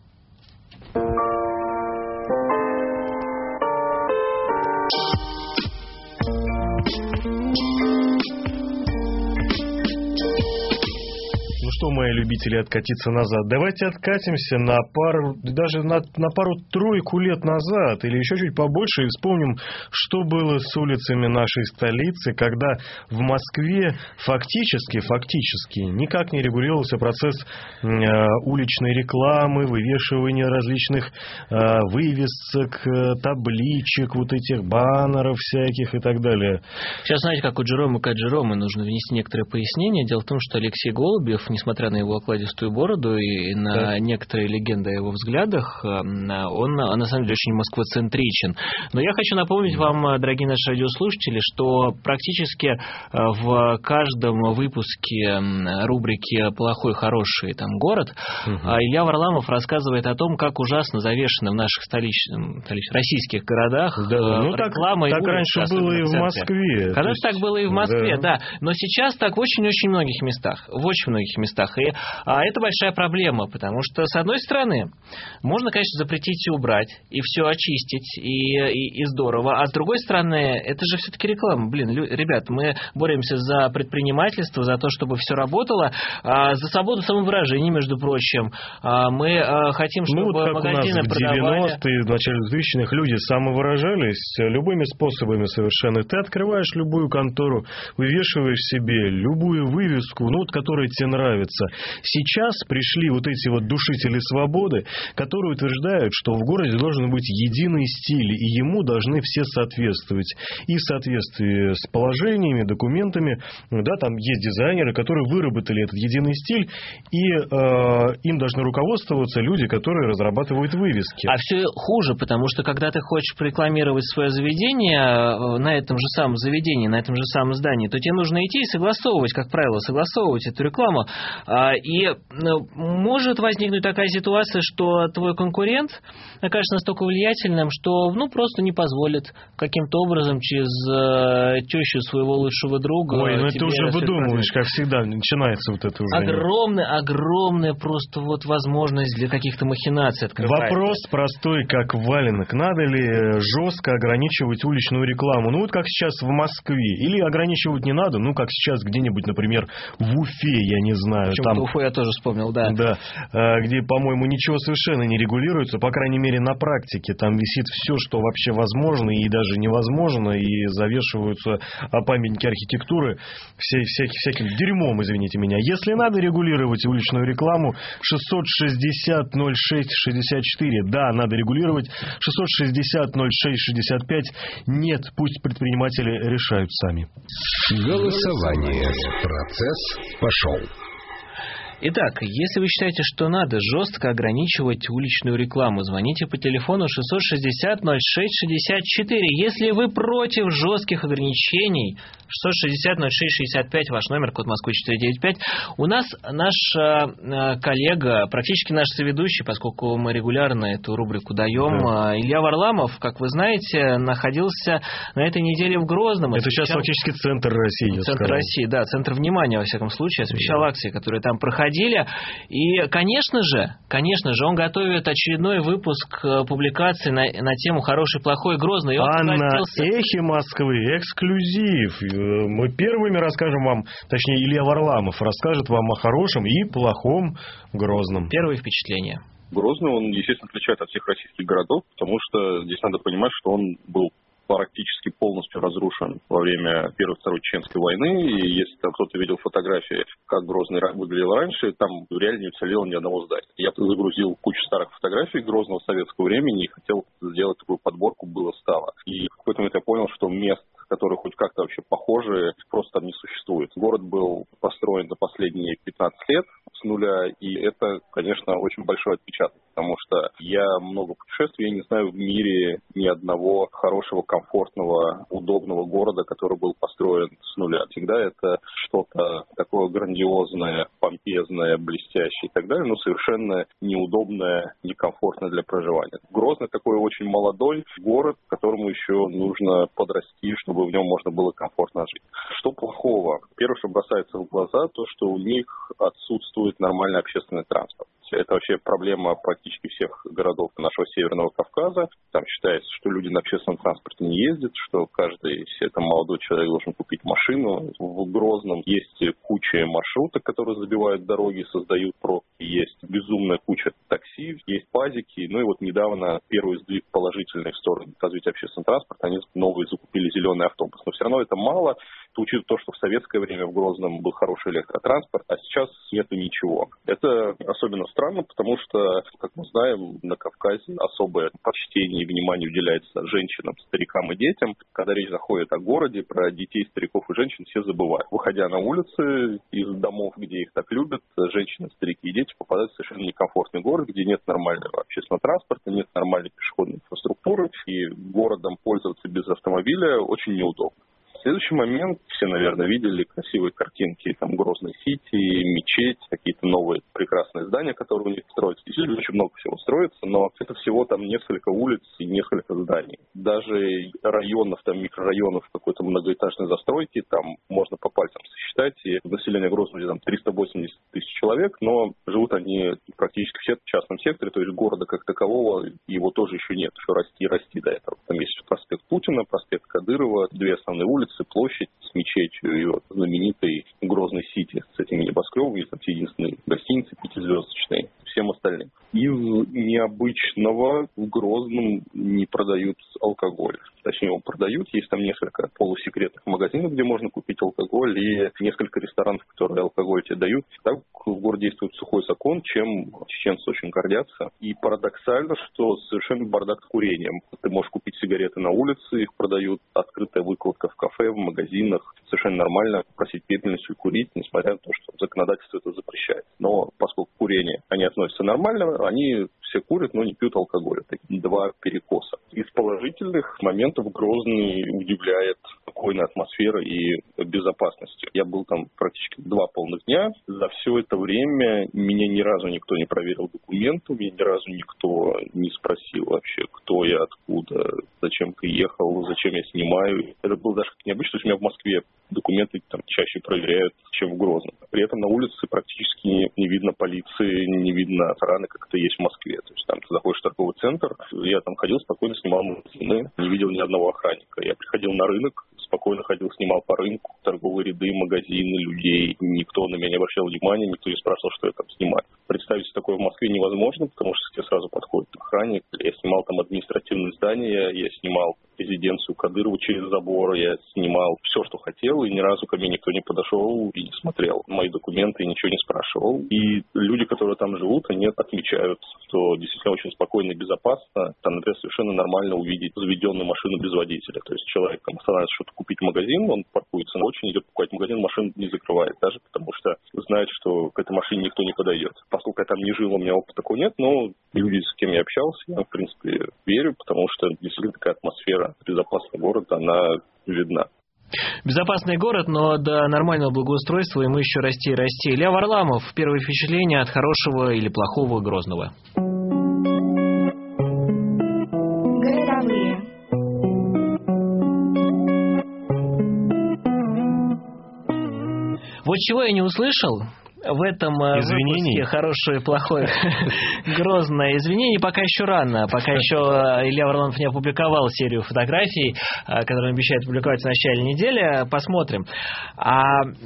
Speaker 4: Что, мои любители, откатиться назад? Давайте откатимся на пару, даже на, на пару-тройку лет назад, или еще чуть побольше, и вспомним, что было с улицами нашей столицы, когда в Москве фактически, фактически никак не регулировался процесс э, уличной рекламы, вывешивания различных э, вывесок, э, табличек, вот этих баннеров всяких и так далее.
Speaker 5: Сейчас, знаете, как у Джерома Каджерома, нужно внести некоторые пояснения. Дело в том, что Алексей Голубев, несмотря Несмотря на его окладистую бороду и на да. некоторые легенды о его взглядах, он на самом деле очень москвоцентричен. Но я хочу напомнить вам, дорогие наши радиослушатели, что практически в каждом выпуске рубрики «Плохой, хороший там город» угу. Илья Варламов рассказывает о том, как ужасно завешено в наших столичных, российских городах да, ну, реклама
Speaker 4: так,
Speaker 5: и
Speaker 4: так раньше было и в Москве.
Speaker 5: Конечно, есть... так было и в Москве, да. да. Но сейчас так в очень-очень многих местах. В очень многих местах. И, а это большая проблема, потому что, с одной стороны, можно, конечно, запретить и убрать, и все очистить, и, и, и здорово, а с другой стороны, это же все-таки реклама. Блин, лю, ребят, мы боремся за предпринимательство, за то, чтобы все работало, а, за свободу самовыражения, между прочим. А, мы а, хотим, чтобы
Speaker 4: ну, вот
Speaker 5: магазины
Speaker 4: продавали...
Speaker 5: в
Speaker 4: девяностые, в начале двухтысячных люди самовыражались любыми способами совершенно. Ты открываешь любую контору, вывешиваешь себе любую вывеску, ну, вот, которая тебе нравится. Сейчас пришли вот эти вот душители свободы, которые утверждают, что в городе должен быть единый стиль, и ему должны все соответствовать. И в соответствии с положениями, документами, да, там есть дизайнеры, которые выработали этот единый стиль, и э, им должны руководствоваться люди, которые разрабатывают вывески.
Speaker 5: А все хуже, потому что когда ты хочешь рекламировать свое заведение на этом же самом заведении, на этом же самом здании, то тебе нужно идти и согласовывать, как правило, согласовывать эту рекламу. И может возникнуть такая ситуация, что твой конкурент окажется настолько влиятельным, что ну, просто не позволит каким-то образом через тещу своего лучшего друга...
Speaker 4: Ой, ну это уже выдумываешь, как всегда, начинается вот это уже.
Speaker 5: Огромная, огромная просто вот возможность для каких-то махинаций открывается.
Speaker 4: Вопрос простой, как валенок. Надо ли жестко ограничивать уличную рекламу? Ну вот как сейчас в Москве. Или ограничивать не надо, ну как сейчас где-нибудь, например, в Уфе, я не знаю.
Speaker 5: Там, Уфу я тоже вспомнил, да.
Speaker 4: Да, где, по-моему, ничего совершенно не регулируется, по крайней мере, на практике. Там висит все, что вообще возможно и даже невозможно, и завешиваются памятники архитектуры все, всяким, всяким дерьмом, извините меня. Если надо регулировать уличную рекламу, шестьсот шестьдесят ноль шесть шестьдесят четыре, да, надо регулировать, шестьсот шестьдесят ноль шесть шестьдесят пять, нет, пусть предприниматели решают сами.
Speaker 15: Голосование. Процесс пошел.
Speaker 5: Итак, если вы считаете, что надо жестко ограничивать уличную рекламу, звоните по телефону шестьсот шестьдесят ноль шесть шестьдесят четыре. Если вы против жестких ограничений, шестьсот шестьдесят ноль шесть шестьдесят пять, ваш номер, код Москвы четыреста девяносто пять. У нас наш э, коллега, практически наш соведущий, поскольку мы регулярно эту рубрику даем, да. Илья Варламов, как вы знаете, находился на этой неделе в Грозном.
Speaker 4: Это сейчас фактически центр России.
Speaker 5: Центр России, да, центр внимания, во всяком случае, освещал да. акции, которые там проходили. И, конечно же, конечно же, он готовит очередной выпуск публикации на, на тему «Хороший, плохой, Грозный». И он
Speaker 4: а
Speaker 5: согласился...
Speaker 4: на «Эхе Москвы» эксклюзив. Мы первыми расскажем вам, точнее, Илья Варламов расскажет вам о хорошем и плохом Грозном.
Speaker 5: Первые впечатления.
Speaker 17: Грозный, он, естественно, отличает от всех российских городов, потому что здесь надо понимать, что он был практически полностью разрушен во время Первой и Второй Чеченской войны. И если там кто-то видел фотографии, как Грозный выглядел раньше, там реально не уцелело ни одного здания. Я загрузил кучу старых фотографий Грозного советского времени и хотел сделать такую подборку «Было-стало». И в какой-то момент я понял, что мест, которые хоть как-то вообще похожи, просто там не существует. Город был построен за последние пятнадцать лет с нуля, и это, конечно, очень большой отпечаток, потому что я много путешествую, я не знаю в мире ни одного хорошего, комфортного, удобного города, который был построен с нуля. Всегда это что-то такое грандиозное, помпезное, блестящее и так далее, но совершенно неудобное, некомфортное для проживания. Грозный такой очень молодой город, которому еще нужно подрасти, чтобы в нем можно было комфортно жить. Что плохого? Первое, что бросается в глаза, то, что у них отсутствует нормальный общественный транспорт. Это вообще проблема практически всех городов нашего Северного Кавказа. Там считается, что люди на общественном транспорте не ездят, что каждый, если это молодой человек, должен купить машину. В Грозном есть куча маршруток, которые забивают дороги, создают пробки. Есть безумная куча такси, есть пазики. Ну и вот недавно первый сдвиг положительный в сторону развития общественного транспорта. Они новые закупили зеленый автобус. Но все равно это мало. Это учитывая то, что в советское время в Грозном был хороший электротранспорт, а сейчас нету ничего. Это особенно странно, потому что, как мы знаем, на Кавказе особое почтение и внимание уделяется женщинам, старикам и детям. Когда речь заходит о городе, про детей, стариков и женщин все забывают. Выходя на улицы из домов, где их так любят, женщины, старики и дети попадают в совершенно некомфортный город, где нет нормального общественного транспорта, нет нормальной пешеходной инфраструктуры, и городом пользоваться без автомобиля очень неудобно. В следующий момент все, наверное, видели красивые картинки, там, Грозной Сити, мечеть, какие-то новые прекрасные здания, которые у них строятся. Действительно, очень много всего строится, но это всего там несколько улиц и несколько зданий. Даже районов, там, микрорайонов какой-то многоэтажной застройки, там можно по пальцам сосчитать, и население Грозного там триста восемьдесят тысяч человек, но живут они практически все в частном секторе, то есть города как такового, его тоже еще нет, еще расти и расти до этого. Там есть проспект Путина, проспект Кадырова, две основные улицы, площадь с мечетью и вот знаменитой Грозной Сити с этими небоскребами, там все единственные гостиницы пятизвездочные, всем остальным. Из необычного в Грозном не продают алкоголь. Точнее, его продают, есть там несколько полусекретных магазинов, где можно купить алкоголь, и несколько ресторанов, которые алкоголь тебе дают. Так в городе действует сухой закон, чем чеченцы очень гордятся. И парадоксально, что совершенно бардак с курением. Ты можешь купить сигареты на улице, их продают, открытая выкладка в кафе, в магазинах. Совершенно нормально просить пепельницу и курить, несмотря на то, что законодательство это запрещает. Но поскольку курение, они относятся нормально, они все курят, но не пьют алкоголь. Такие два перекоса. Из положительных моментов Грозный удивляет спокойной атмосферой и безопасностью. Я был там практически два полных дня. За все это время меня ни разу никто не проверил документы, меня ни разу никто не спросил вообще, кто я, откуда, зачем приехал, зачем я снимаю. Это было даже как необычно, что у меня в Москве документы там чаще проверяют, чем в Грозном. При этом на улице практически не видно полиции, не видно охраны, как это есть в Москве. То есть там ты заходишь в торговый центр, я там ходил, спокойно снимал магазины, не видел ни одного охранника. Я приходил на рынок, спокойно ходил, снимал по рынку, торговые ряды, магазины, людей. Никто на меня не обращал внимания, никто не спрашивал, что я там снимаю. Представить себе такое в Москве невозможно, потому что к тебе сразу подходит охранник. Я снимал там административные здания, я снимал резиденцию Кадырова через забор, я снимал все, что хотел, и ни разу ко мне никто не подошел и не смотрел мои документы, и ничего не спрашивал. И люди, которые там живут, они отмечают, что действительно очень спокойно и безопасно. Там, например, совершенно нормально увидеть заведенную машину без водителя. То есть человек там останавливается что-то купить в магазин, он паркуется на очень, идет покупать в магазин, машину не закрывает даже, потому что знает, что к этой машине никто не подойдет. Поскольку я там не жил, у меня опыта такого нет, но люди, с кем я общался, я, в принципе, верю, потому что действительно такая атмосфера, безопасный город, она видна.
Speaker 5: Безопасный город, но до нормального благоустройства ему еще расти и расти. Илья Варламов, первое впечатление от хорошего или плохого Грозного.
Speaker 18: Городовые.
Speaker 5: Вот чего я не услышал в этом
Speaker 4: извинений.
Speaker 5: Выпуске хорошее и плохое Грозное. Извинений пока еще рано. Пока еще Илья Варламов не опубликовал серию фотографий, которые он обещает публиковать в начале недели. Посмотрим. А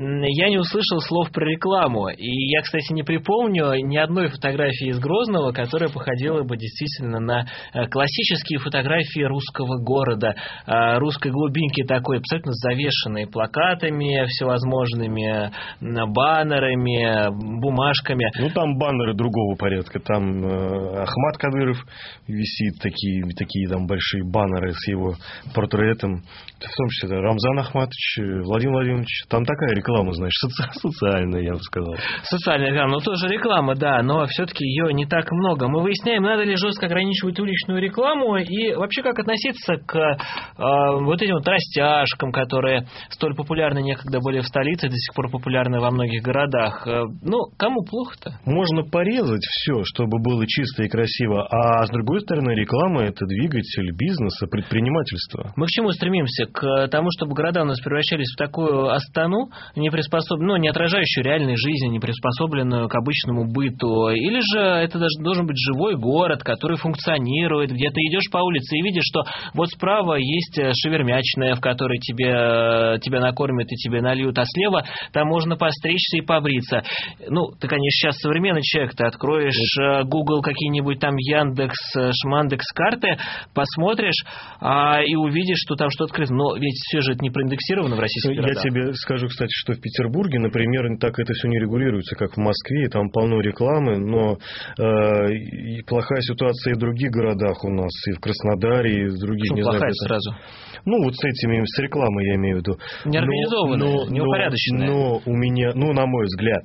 Speaker 5: я не услышал слов про рекламу. И я, кстати, не припомню ни одной фотографии из Грозного, которая походила бы действительно на классические фотографии русского города, русской глубинки такой, абсолютно завешенной плакатами всевозможными, баннерами, бумажками.
Speaker 4: Ну, там баннеры другого порядка. Там э, Ахмат Кадыров висит, такие, такие там большие баннеры с его портретом. В том числе да, Рамзан Ахматович, Владимир Владимирович. Там такая реклама, значит, соци- социальная, я бы сказал.
Speaker 5: Социальная реклама, ну тоже реклама, да, но все-таки ее не так много. Мы выясняем, надо ли жестко ограничивать уличную рекламу и вообще как относиться к э, вот этим вот растяжкам, которые столь популярны некогда были в столице, до сих пор популярны во многих городах. Ну, кому плохо-то?
Speaker 4: Можно порезать все, чтобы было чисто и красиво, а с другой стороны, реклама – это двигатель бизнеса, предпринимательства.
Speaker 5: Мы к чему стремимся? К тому, чтобы города у нас превращались в такую астану, не приспособленную, ну, не отражающую реальной жизни, не приспособленную к обычному быту. Или же это даже должен быть живой город, который функционирует, где ты идешь по улице и видишь, что вот справа есть шавермячная, в которой тебе, тебя накормят и тебе нальют, а слева там можно постричься и побриться. Ну, ты, конечно, сейчас современный человек, ты откроешь Google, какие-нибудь там Яндекс, Шмандекс карты, посмотришь а, и увидишь, что там что-то открыто. Но ведь все же это не проиндексировано в российских городах.
Speaker 4: Я тебе скажу, кстати, что в Петербурге, например, так это все не регулируется, как в Москве, там полно рекламы, но э, и плохая ситуация и в других городах у нас, и в Краснодаре, и в других,
Speaker 5: что
Speaker 4: не
Speaker 5: плохая
Speaker 4: знаю.
Speaker 5: сразу?
Speaker 4: Ну, вот с этими, с рекламой я имею в виду.
Speaker 5: Неорганизованная, неупорядоченная.
Speaker 4: Но, но у меня, ну, на мой взгляд,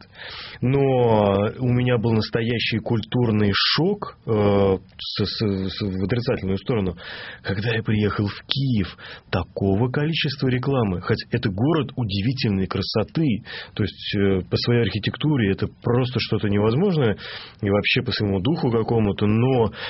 Speaker 4: но у меня был настоящий культурный шок э, с, с, с, в отрицательную сторону, когда я приехал в Киев. Такого количества рекламы, хоть это город удивительной красоты, то есть э, по своей архитектуре это просто что-то невозможное, и вообще по своему духу какому-то, но э,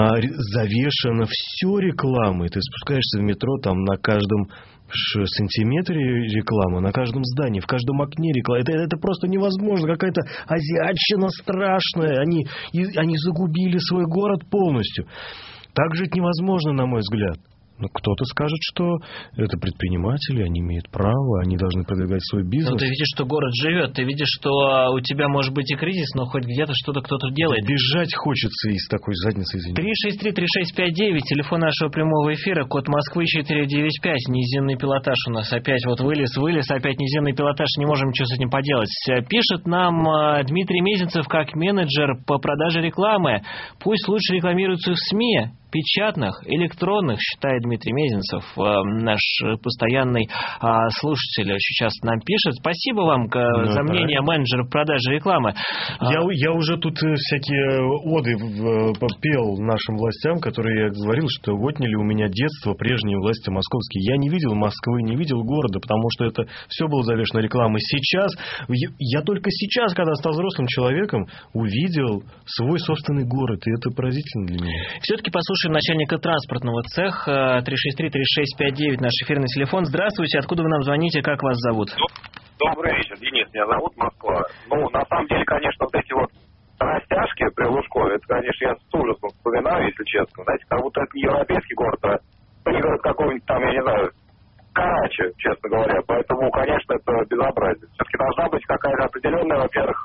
Speaker 4: завешено все рекламой. Ты спускаешься в метро, там на каждом сантиметре реклама, на каждом здании, в каждом окне реклама. Это, это просто невозможно. Какая-то азиатчина страшная. Они, и, они загубили свой город полностью. Так жить невозможно, на мой взгляд. Но кто-то скажет, что это предприниматели, они имеют право, они должны продвигать свой бизнес.
Speaker 5: Но ты видишь, что город живет, ты видишь, что у тебя может быть и кризис, но хоть где-то что-то кто-то делает.
Speaker 4: Бежать хочется из такой задницы, извините.
Speaker 5: три шесть три три шесть пять девять, телефон нашего прямого эфира, код Москвы четыре девять пять, низемный пилотаж у нас опять вот вылез, вылез, опять низемный пилотаж, не можем ничего с этим поделать. Пишет нам Дмитрий Мезенцев как менеджер по продаже рекламы, пусть лучше рекламируются в СМИ, печатных, электронных, считает Дмитрий Мезенцев, наш постоянный слушатель, сейчас нам пишет. Спасибо вам ну, за мнение менеджера продажи рекламы.
Speaker 4: Я, я уже тут всякие оды пел нашим властям, которые я говорил, что отняли у меня детство прежние власти московские. Я не видел Москвы, не видел города, потому что это все было завешено рекламой. Сейчас, я, я только сейчас, когда стал взрослым человеком, увидел свой собственный город, и это поразительно для меня.
Speaker 5: Все-таки послушаем начальника транспортного цеха. Три шесть три три шесть пять девять наш эфирный телефон. Здравствуйте, откуда вы нам звоните, как вас зовут?
Speaker 19: Добрый вечер, Денис, меня зовут, Москва. Ну, на самом деле, конечно, вот эти вот растяжки при Лужкове, это, конечно, я с ужасом вспоминаю, если честно. Знаете, как будто это не европейский город, а пригород какой-нибудь там, я не знаю, Карачи, честно говоря. Поэтому, конечно, это безобразие. Все-таки должна быть какая-то определенная, во-первых,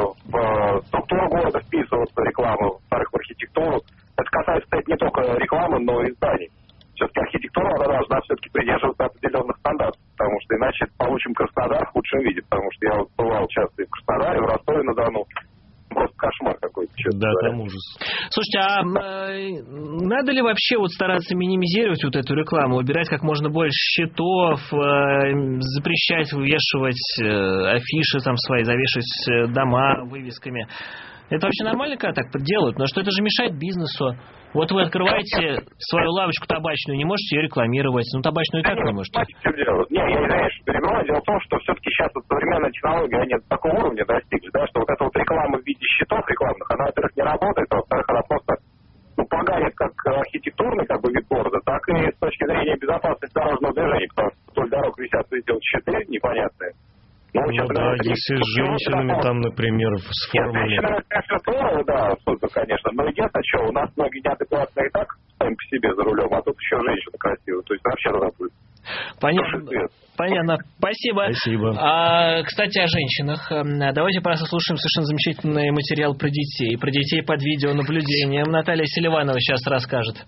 Speaker 19: в структуру города вписываться реклама, во-вторых, в архитектуру. Это касается, кстати, не только рекламы, но и зданий. Все-таки архитектура она должна все-таки придерживаться определенных стандартов, потому что иначе получим Краснодар в худшем виде, потому что я вот бывал часто и в Краснодаре, и в Ростове-на-Дону. Просто кошмар какой-то.
Speaker 4: Да, говоря. Там ужас.
Speaker 5: Слушайте, а э, надо ли вообще вот стараться минимизировать вот эту рекламу, убирать как можно больше счетов, э, запрещать вывешивать э, афиши там свои, завешивать э, дома вывесками? Это вообще нормально, когда так делают? Потому что это же мешает бизнесу. Вот вы открываете свою лавочку табачную, не можете ее рекламировать. Ну, табачную и так не можете.
Speaker 19: Не, я не знаю, что перебиваю. Дело в том, что все-таки сейчас вот современная технология, они такого уровня достигли, да, что вот эта вот реклама в виде счетов рекламных, она, во-первых, не работает, а во-вторых, она просто ну, поганит как архитектурный как бы вид города, так и с точки зрения безопасности дорожного движения, потому что вдоль дорог висят везде вот щиты непонятные.
Speaker 4: Ну, ну да, если с женщинами там, например, с формами.
Speaker 19: Нет, женщинами, конечно, здорово, да, супер, конечно. Но единственное, что у нас многие неадекватные и так сами по себе за рулем, а тут еще женщина красивая. То есть вообще туда будет.
Speaker 5: Понятно. Понятно. Спасибо.
Speaker 4: Спасибо.
Speaker 5: А, кстати, о женщинах. Давайте послушаем совершенно замечательный материал про детей. Про детей под видеонаблюдением. Наталья Селиванова сейчас расскажет.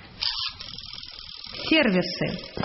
Speaker 18: Сервисы.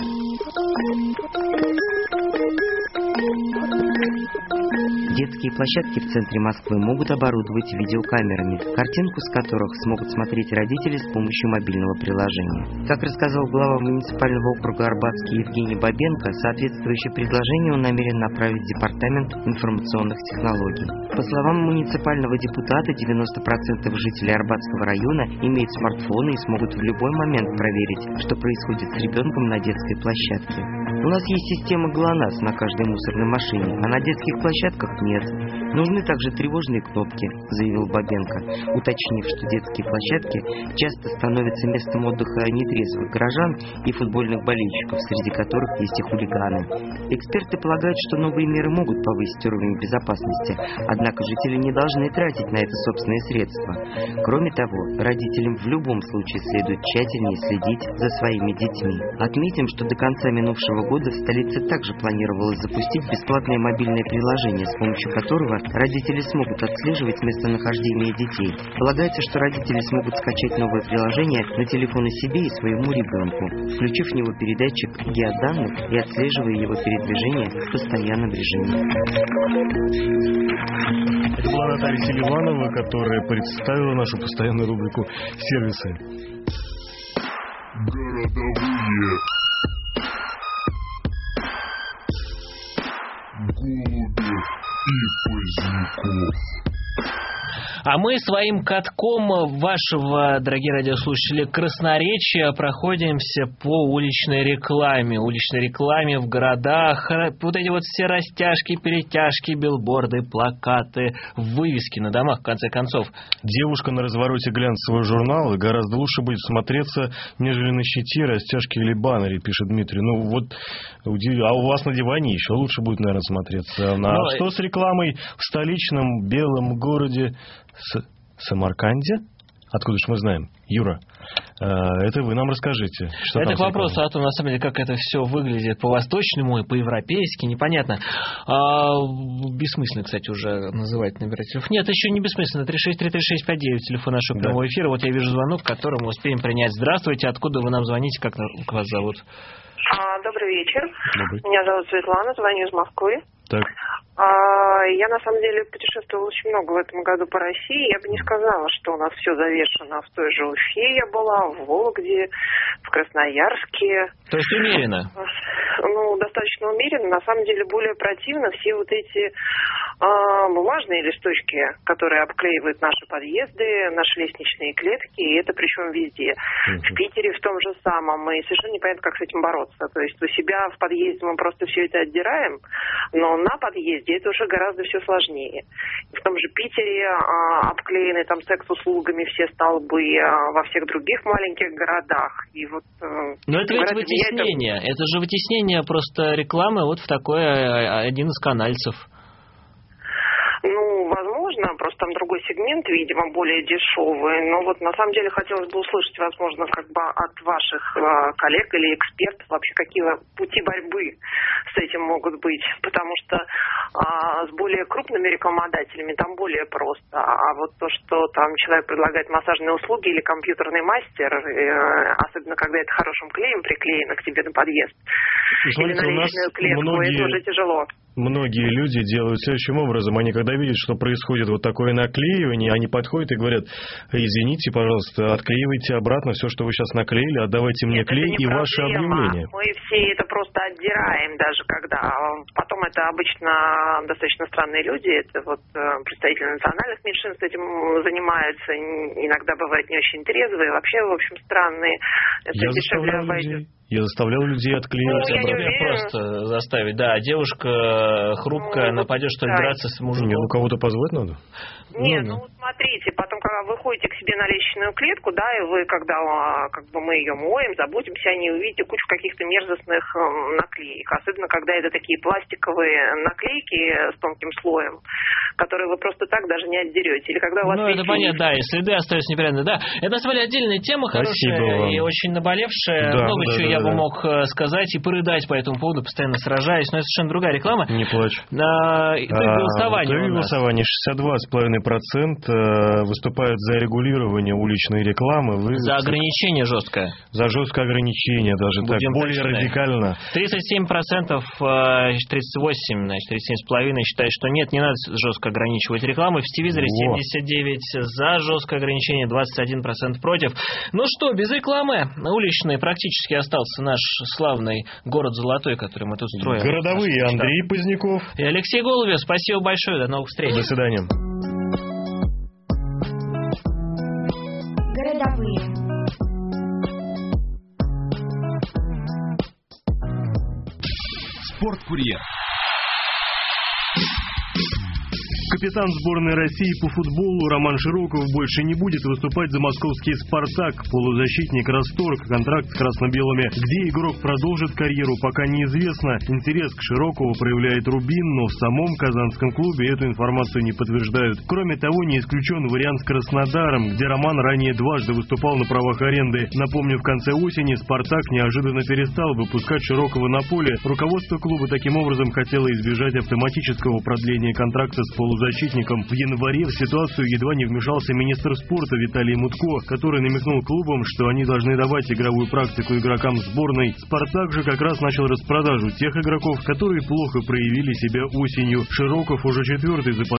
Speaker 18: Детские площадки в центре Москвы могут оборудовать видеокамерами, картинку с которых смогут смотреть родители с помощью мобильного приложения. Как рассказал глава муниципального округа Арбатский Евгений Бабенко, соответствующее предложение он намерен направить в Департамент информационных технологий. По словам муниципального депутата, девяносто процентов жителей Арбатского района имеют смартфоны и смогут в любой момент проверить, что происходит с ребенком на детской площадке. У нас есть система ГЛОНАСС на каждой мусорной машине, а на детских площадках нет. Нужны также тревожные кнопки, заявил Бабенко, уточнив, что детские площадки часто становятся местом отдыха нетрезвых горожан и футбольных болельщиков, среди которых есть и хулиганы. Эксперты полагают, что новые меры могут повысить уровень безопасности, однако жители не должны тратить на это собственные средства. Кроме того, родителям в любом случае следует тщательнее следить за своими детьми. Отметим, что до конца минувшего года в столице также планировалось запустить бесплатное мобильное приложение, с помощью которого родители смогут отслеживать местонахождение детей. Полагается, что родители смогут скачать новое приложение на телефоны себе и своему ребенку, включив в него передатчик геоданных и отслеживая его передвижение в постоянном режиме.
Speaker 4: Это была Наталья Селиванова, которая представила нашу постоянную рубрику «Сервисы». Городовые. Голуби и Поздняков.
Speaker 5: А мы своим катком вашего, дорогие радиослушатели, красноречия проходимся по уличной рекламе. Уличной рекламе в городах. Вот эти вот все растяжки, перетяжки, билборды, плакаты, вывески на домах, в конце концов.
Speaker 4: Девушка на развороте глянцевого журнала гораздо лучше будет смотреться, нежели на щите, растяжке или баннере, пишет Дмитрий. Ну вот, а у вас на диване еще лучше будет, наверное, смотреться. А Но... что с рекламой в столичном белом городе С... Самарканде? Откуда же мы знаем? Юра, э, это вы нам расскажите. Что
Speaker 5: это к вопросу о том, на самом деле, как это все выглядит по-восточному и по-европейски, непонятно. А, бессмысленно, кстати, уже называть набирать телефон. Нет, еще не бессмысленно. три шесть три три шесть пять девять, телефон нашего да. прямого эфира. Вот я вижу звонок, который мы успеем принять. Здравствуйте, откуда вы нам звоните, как вас зовут?
Speaker 20: А, добрый вечер.
Speaker 4: Добрый.
Speaker 20: Меня зовут Светлана, звоню из Москвы.
Speaker 4: Так.
Speaker 20: А, я, на самом деле, путешествовала очень много в этом году по России. Я бы не сказала, что у нас все завешено. В той же Уфе я была, в Вологде, в Красноярске.
Speaker 5: То есть умеренно?
Speaker 20: Ну, достаточно умеренно. На самом деле, более противно все вот эти а, бумажные листочки, которые обклеивают наши подъезды, наши лестничные клетки, и это причем везде. Uh-huh. В Питере в том же самом. И совершенно непонятно, как с этим бороться. То есть у себя в подъезде мы просто все это отдираем, но на подъезде это уже гораздо все сложнее. В том же Питере а, обклеены там секс-услугами все столбы, а, во всех других маленьких городах. И вот,
Speaker 5: но это ведь вытеснение. Это... это же вытеснение просто рекламы вот в такой один из канальцев.
Speaker 20: Ну, возможно, просто там другой сегмент, видимо, более дешевый. Но вот на самом деле хотелось бы услышать, возможно, как бы от ваших э, коллег или экспертов вообще какие пути борьбы с этим могут быть. Потому что э, с более крупными рекламодателями там более просто. А вот то, что там человек предлагает массажные услуги или компьютерный мастер, э, особенно когда это хорошим клеем приклеено к тебе на подъезд, или на личную клетку,
Speaker 4: многие...
Speaker 20: это уже тяжело.
Speaker 4: Многие люди делают следующим образом. Они, когда видят, что происходит вот такое наклеивание, они подходят и говорят: извините, пожалуйста, отклеивайте обратно все, что вы сейчас наклеили, отдавайте мне
Speaker 20: Нет,
Speaker 4: клей и ваше объявление.
Speaker 20: Мы все это просто отдираем, даже когда. Потом это обычно достаточно странные люди, это вот представители национальных меньшинств этим занимаются, иногда бывают не очень трезвые, вообще, в общем, странные. Это
Speaker 4: Я
Speaker 20: дешевле обойдет.
Speaker 4: Я заставлял людей отклеивать
Speaker 20: ну,
Speaker 4: обратно.
Speaker 5: Просто заставить. Да, девушка хрупкая,
Speaker 20: ну,
Speaker 5: нападет, что ли, драться с мужем.
Speaker 4: Не, ну кого-то позвать надо.
Speaker 20: Нет,
Speaker 4: ну,
Speaker 20: ну смотрите, потом, когда вы ходите к себе на лестничную клетку, да, и вы, когда как бы мы ее моем, заботимся о ней, увидите кучу каких-то мерзостных наклеек. Особенно, когда это такие пластиковые наклейки с тонким слоем, которые вы просто так даже не отдерете. Или когда у вас
Speaker 5: ну, это понятно, да, и следы остаются неприятные. Да, это, на самом деле, отдельная тема,
Speaker 4: Спасибо
Speaker 5: хорошая
Speaker 4: вам.
Speaker 5: и очень наболевшая.
Speaker 4: Да,
Speaker 5: Много
Speaker 4: да,
Speaker 5: чего
Speaker 4: да,
Speaker 5: я
Speaker 4: да.
Speaker 5: бы мог сказать и порыдать по этому поводу, постоянно сражаюсь, но это совершенно другая реклама.
Speaker 4: Не плачь.
Speaker 5: А, и
Speaker 4: а,
Speaker 5: голосование
Speaker 4: у нас. голосование шестьдесят два целых пять десятых процента выступают за регулирование уличной рекламы. Вы...
Speaker 5: За ограничение жесткое.
Speaker 4: За жесткое ограничение даже. Так, более радикально.
Speaker 5: тридцать семь процентов, тридцать восемь, значит, тридцать семь целых пять десятых считают, что нет, не надо жестко ограничивать рекламу. В телевизоре семьдесят девять за жесткое ограничение, двадцать один процент против. Ну что, без рекламы уличной практически остался наш славный город Золотой, который мы тут строим.
Speaker 4: Городовые Андрей Поздняков
Speaker 5: и Алексей Голубев. Спасибо большое, до новых встреч.
Speaker 4: До свидания.
Speaker 9: Городовые.
Speaker 15: Спорткурьер.
Speaker 4: Капитан сборной России по футболу Роман Широков больше не будет выступать за московский «Спартак». Полузащитник расторг контракт с красно-белыми. Где игрок продолжит карьеру, пока неизвестно. Интерес к Широкову проявляет «Рубин», но в самом казанском клубе эту информацию не подтверждают. Кроме того, не исключен вариант с Краснодаром, где Роман ранее дважды выступал на правах аренды. Напомню, в конце осени «Спартак» неожиданно перестал выпускать Широкова на поле. Руководство клуба таким образом хотело избежать автоматического продления контракта с полузащитником. Защитником. В январе в ситуацию едва не вмешался министр спорта Виталий Мутко, который намекнул клубам, что они должны давать игровую практику игрокам сборной. «Спартак» же как раз начал распродажу тех игроков, которые плохо проявили себя осенью. Широков уже четвертый за